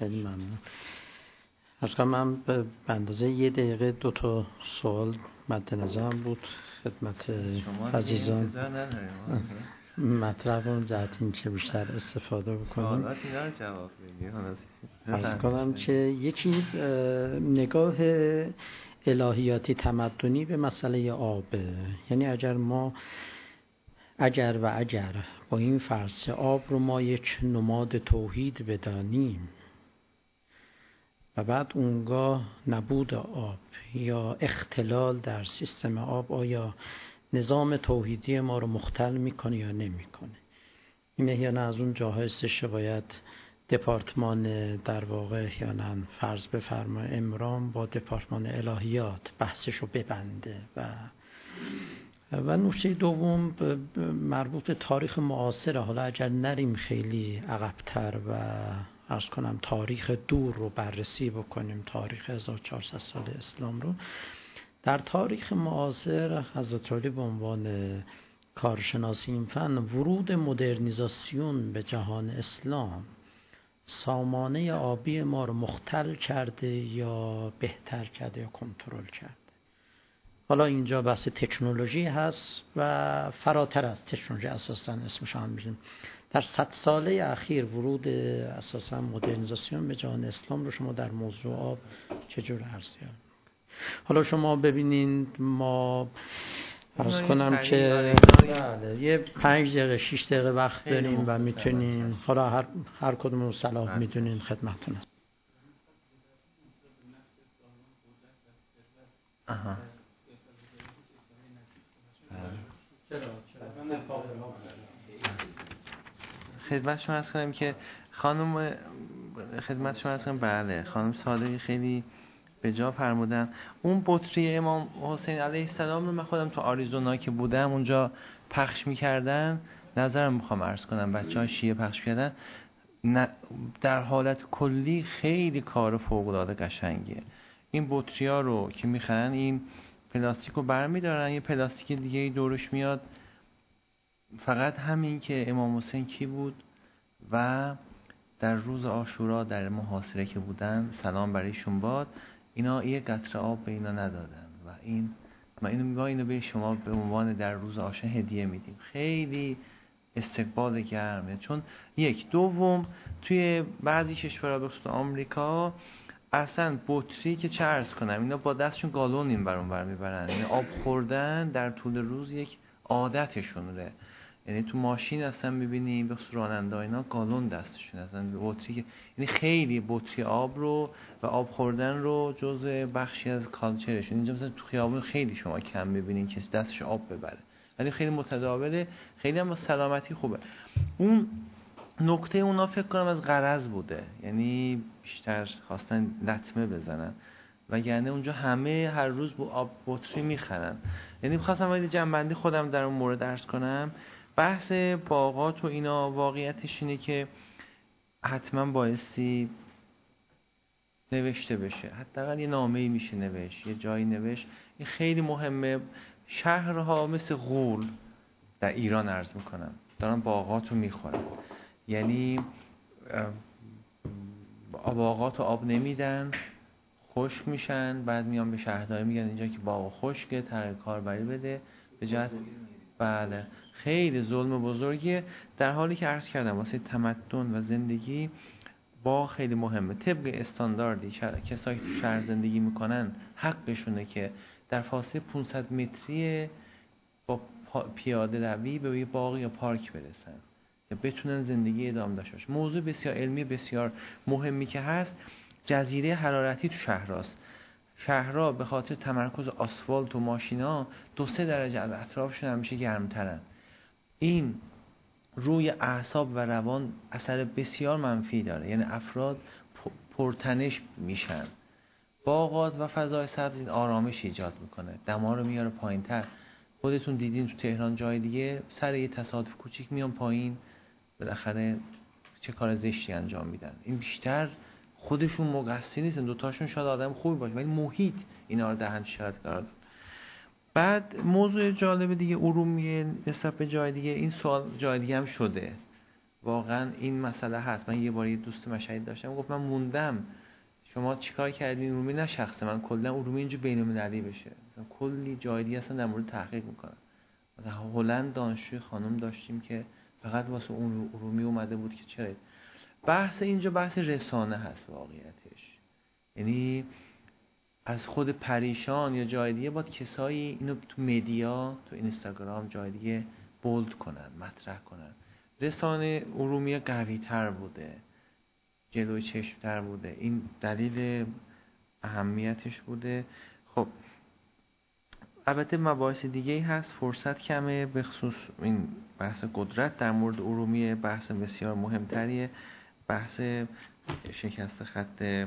اصلا من به اندازه 1 دقیقه 2 تا سوال مد نظرم بود خدمت عزیزان مطرح اون جهتین چه بیشتر استفاده بکنیم. از کنم که یکی نگاه الهیاتی تمدنی به مسئله آبه. یعنی اگر با این فرض آب رو ما یک نماد توحید بدانیم و بعد اونگاه نبود آب یا اختلال در سیستم آب آیا نظام توحیدی ما رو مختل میکنه یا نمیکنه. این احیانا از اون جاها استشه باید دپارتمان در واقع احیانا فرض بفرما امرام با دپارتمان الهیات بحثش رو ببنده. و نکته دوم مربوط به تاریخ معاصره. حالا اگر نریم خیلی عقب‌تر و عرض کنم تاریخ دور رو بررسی بکنیم، تاریخ 1400 سال اسلام رو، در تاریخ معاصر حضرت علی به عنوان کارشناسی این فن ورود مدرنیزاسیون به جهان اسلام سامانه آبی ما رو مختل کرده یا بهتر کرده یا کنترل کرده. حالا اینجا بحث تکنولوژی هست و فراتر از تکنولوژی اساساً اسمش هم می‌ذاریم. در 100 ساله اخیر ورود اساساً مدرنیزاسیون به جهان اسلام رو شما در موضوع آب چجور عرض کردید؟ حالا شما ببینین ما عرض کنم که یه 5 دقیقه 6 دقیقه وقت داریم و میتونیم حالا هر کدوم رو صلاح میدونین خدمتتون است. خدمت شما عرض کنم که خانم بله خانم صادقی خیلی به جا فرمودن. اون بطری امام حسین علیه السلام رو من خودم تو آریزونا که بودم اونجا پخش می‌کردن، نظرم میخوام عرض کنم بچه‌ها شیعه پخش کردن، در حالت کلی خیلی کار فوق‌العاده قشنگه. این بطری‌ها رو که می‌خرن این پلاستیک رو برمی‌دارن، یه پلاستیک دیگه دورش میاد، فقط همین که امام حسین کی بود و در روز عاشورا در محاصره که بودن سلام برایشون باد، اینا یه قطره آب به اینا ندادن و ما اینو به شما به عنوان در روز عاشورا هدیه میدیم. خیلی استقبال گرمه. چون دوم توی بعضی کشورها به خصوص آمریکا اصلا بطری که چه عرض کنم اینا با دستشون گالون این بر اون بر میبرن، یعنی آب خوردن در طول روز یک عادتشونه. یعنی تو ماشین اصلا میبینیم به خصوص راننده اینا گالون دستشون اصلا بطری، یعنی خیلی بطری آب رو و آب خوردن رو جزء بخشی از کالچرشون. اینجا مثلا تو خیابون خیلی شما کم میبینین کسی دستش آب ببره، ولی خیلی متداوله، خیلی هم با سلامتی خوبه. اون نکته اونا فکر کنم از غرض بوده، یعنی بیشتر خواستن لطمه بزنن، وگرنه اونجا همه هر روز با آب بطری میخرن. یعنی خواستم باید جنبندی خودم در اون مورد عرض کنم. بحث باغات و اینا واقعیتش اینه که حتما بایستی نوشته بشه، حداقل یه نامه‌ای میشه نوشت، یه جایی نوشت. این خیلی مهمه. شهرها مثل غول در ایران عرض میکنم دارن باغات رو میخورن، یعنی باغات رو آب نمیدن، خشک میشن، بعد میان به شهرداری میگن اینجا که باغ خشکه تغییر کاربری بده به جهت بله خیلی ظلم بزرگیه، در حالی که عرض کردم واسه تمدن و زندگی با خیلی مهمه. طبق استانداردی کسایی که تو شهر زندگی میکنن حقشونه که در فاصله 500 متری با پیاده روی به یه باغ یا پارک برسن که بتونن زندگی ادامه داشته باشن. موضوع بسیار علمی بسیار مهمی که هست، جزیره حرارتی تو شهراست. شهرها به خاطر تمرکز آسفالت و ماشینا 2-3 درجه از اطرافشون همیشه گرمترن. این روی اعصاب و روان اثر بسیار منفی داره، یعنی افراد پرتنش میشن. باغات و فضای سبز این آرامش ایجاد میکنه، دما رو میاره پایینتر. خودتون دیدین تو تهران جای دیگه سر یه تصادف کوچیک میان پایین، بالاخره چه کار زشتی انجام میدن. این بیشتر خودشون مقصر نیستن، دوتاشون شاید آدم خوبی باشه ولی محیط اینا رو دهن شاید قرار داد. بعد موضوع جالب دیگه ارومیه نسبت به جای دیگه، این سوال جای دیگه هم شده، واقعا این مسئله هست. من یه بار یه دوست مشهد داشتم گفت من موندم شما چیکار کردین ارومیه؟ نه شخص من، کلا ارومیه اینجا بین‌المللی بشه، مثلا کلی جای دیگه اصلا در مورد تحقیق میکنن. مثلا هلند دانشجوی خانم داشتیم که فقط واسه اون ارومیه اومده بود که چرا. بحث اینجا بحث رسانه هست واقعیتش، یعنی از خود پریشان یا جای دیگه باید کسایی اینو تو مدیا، تو اینستاگرام جای دیگه بولد کنن، مطرح کنن. رسانه ارومیه قوی تر بوده، جلوی چشم تر بوده، این دلیل اهمیتش بوده. خب البته مباحث دیگه هست، فرصت کمه، به خصوص این بحث قدرت در مورد ارومیه بحث بسیار مهمتریه. بحث شکست خط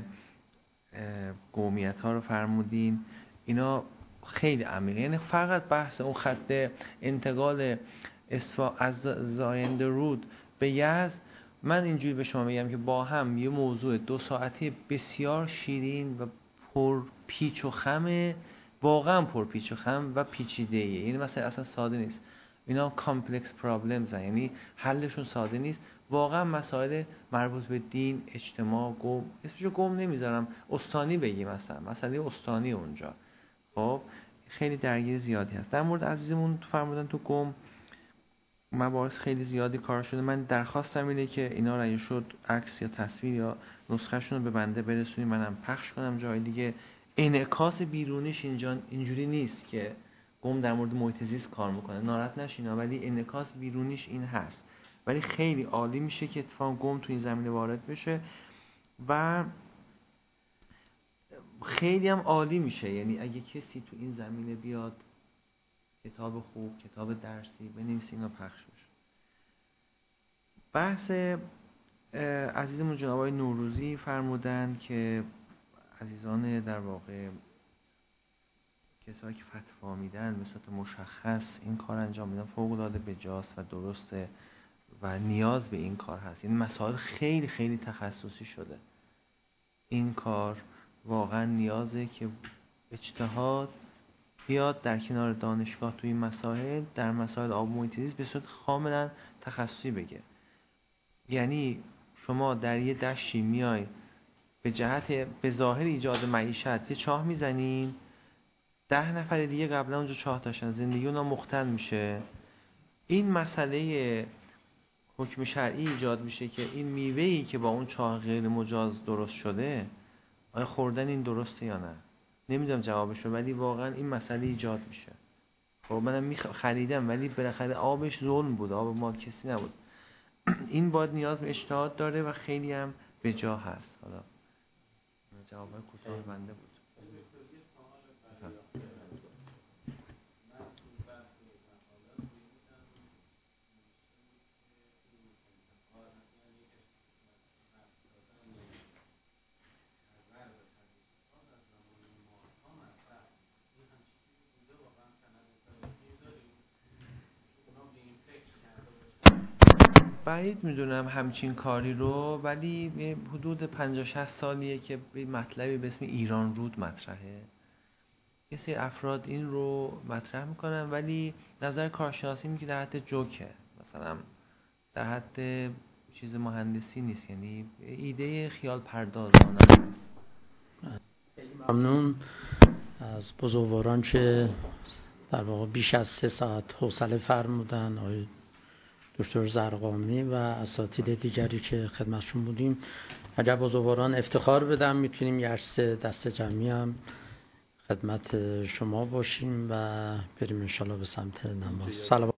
قومیت ها رو فرمودین، اینا خیلی عمیقه، یعنی فقط بحث اون خط انتقال از زاینده رود به یزد. من اینجوری به شما میگم که با هم یه موضوع 2 ساعته بسیار شیرین و پر پیچ و خمه، واقعا پر پیچ و خم و پیچیده ایه، یعنی مثلا اصلا ساده نیست. اینا کامپلکس پرابلمز هستن، یعنی حلشون ساده نیست. واقعا مسائل مربوط به دین، اجتماع، قوم، اسمشو قوم نمیذارم، استانی بگیم، مثلا مسئله استانی اونجا خب خیلی درگیر زیادی هست. در مورد عزیزمون فرمودن تو قوم مباحث خیلی زیادی کار شده. من درخواستم اینه که اینا رو شد عکس یا تصویر یا نسخه‌شون رو به بنده برسونید، منم پخش کنم جای دیگه. انعکاس بیرونیش اینجا اینجوری نیست که قوم در مورد محیط زیست کار میکنه، ناراحت نشین، ولی انعکاس بیرونیش این هست. ولی خیلی عالی میشه که اتفاقا قوم تو این زمینه وارد بشه و خیلی هم عالی میشه، یعنی اگه کسی تو این زمینه بیاد کتاب خوب، کتاب درسی بنویسه اینا پخش بشه. بحث عزیزمون جناب آقای نوروزی فرمودن که عزیزان در واقع کسایی که فتوا میدن به صورت مشخص این کار انجام میدن فوق العاده بجاست و درسته و نیاز به این کار هست. یعنی مسائل خیلی خیلی تخصصی شده، این کار واقعا نیازه که اجتهاد بیاد در کنار دانشگاه توی این مسائل، در مسائل آب محیط زیست به صورت کاملا تخصصی بگه. یعنی شما در یه دشتی میای به جهت به ظاهر ایجاد معیشت یه چاه میزنین، 10 نفر دیگه قبلا اونجا چاه داشتن، زندگی اونا مختل میشه. این مسئله حکم شرعی ایجاد میشه که این میوه‌ای که با اون چاه غیر مجاز درست شده آیا خوردن این درسته یا نه، نمیدونم جوابشو، ولی واقعا این مسئله ایجاد میشه. خب منم خریدم ولی بالاخره آبش ظلم بود، آب ما کسی نبود. این باید نیاز به اجتهاد داره و خیلی هم به جا هست. حالا جوابای کوتاه بنده بود. بعید میدونم همچین کاری رو، ولی حدود 50-60 سالیه که مطلبی به اسم ایران رود مطرحه. یه سری افراد این رو مطرح میکنن ولی نظر کارشناسی میگه در حد جوکه، مثلا در حد چیز مهندسی نیست، یعنی ایده خیال پردازانه است. ممنون از بزرگواران که در واقع بیش از 3 ساعت حوصله فرمودن آقای دکتر زرقامی و اساتید دیگری که خدمتشون بودیم. عجب بزرگواران افتخار بدم میتونیم یه عرصه دست جمعی هم خدمت شما باشیم و بریم انشالله به سمت نماز.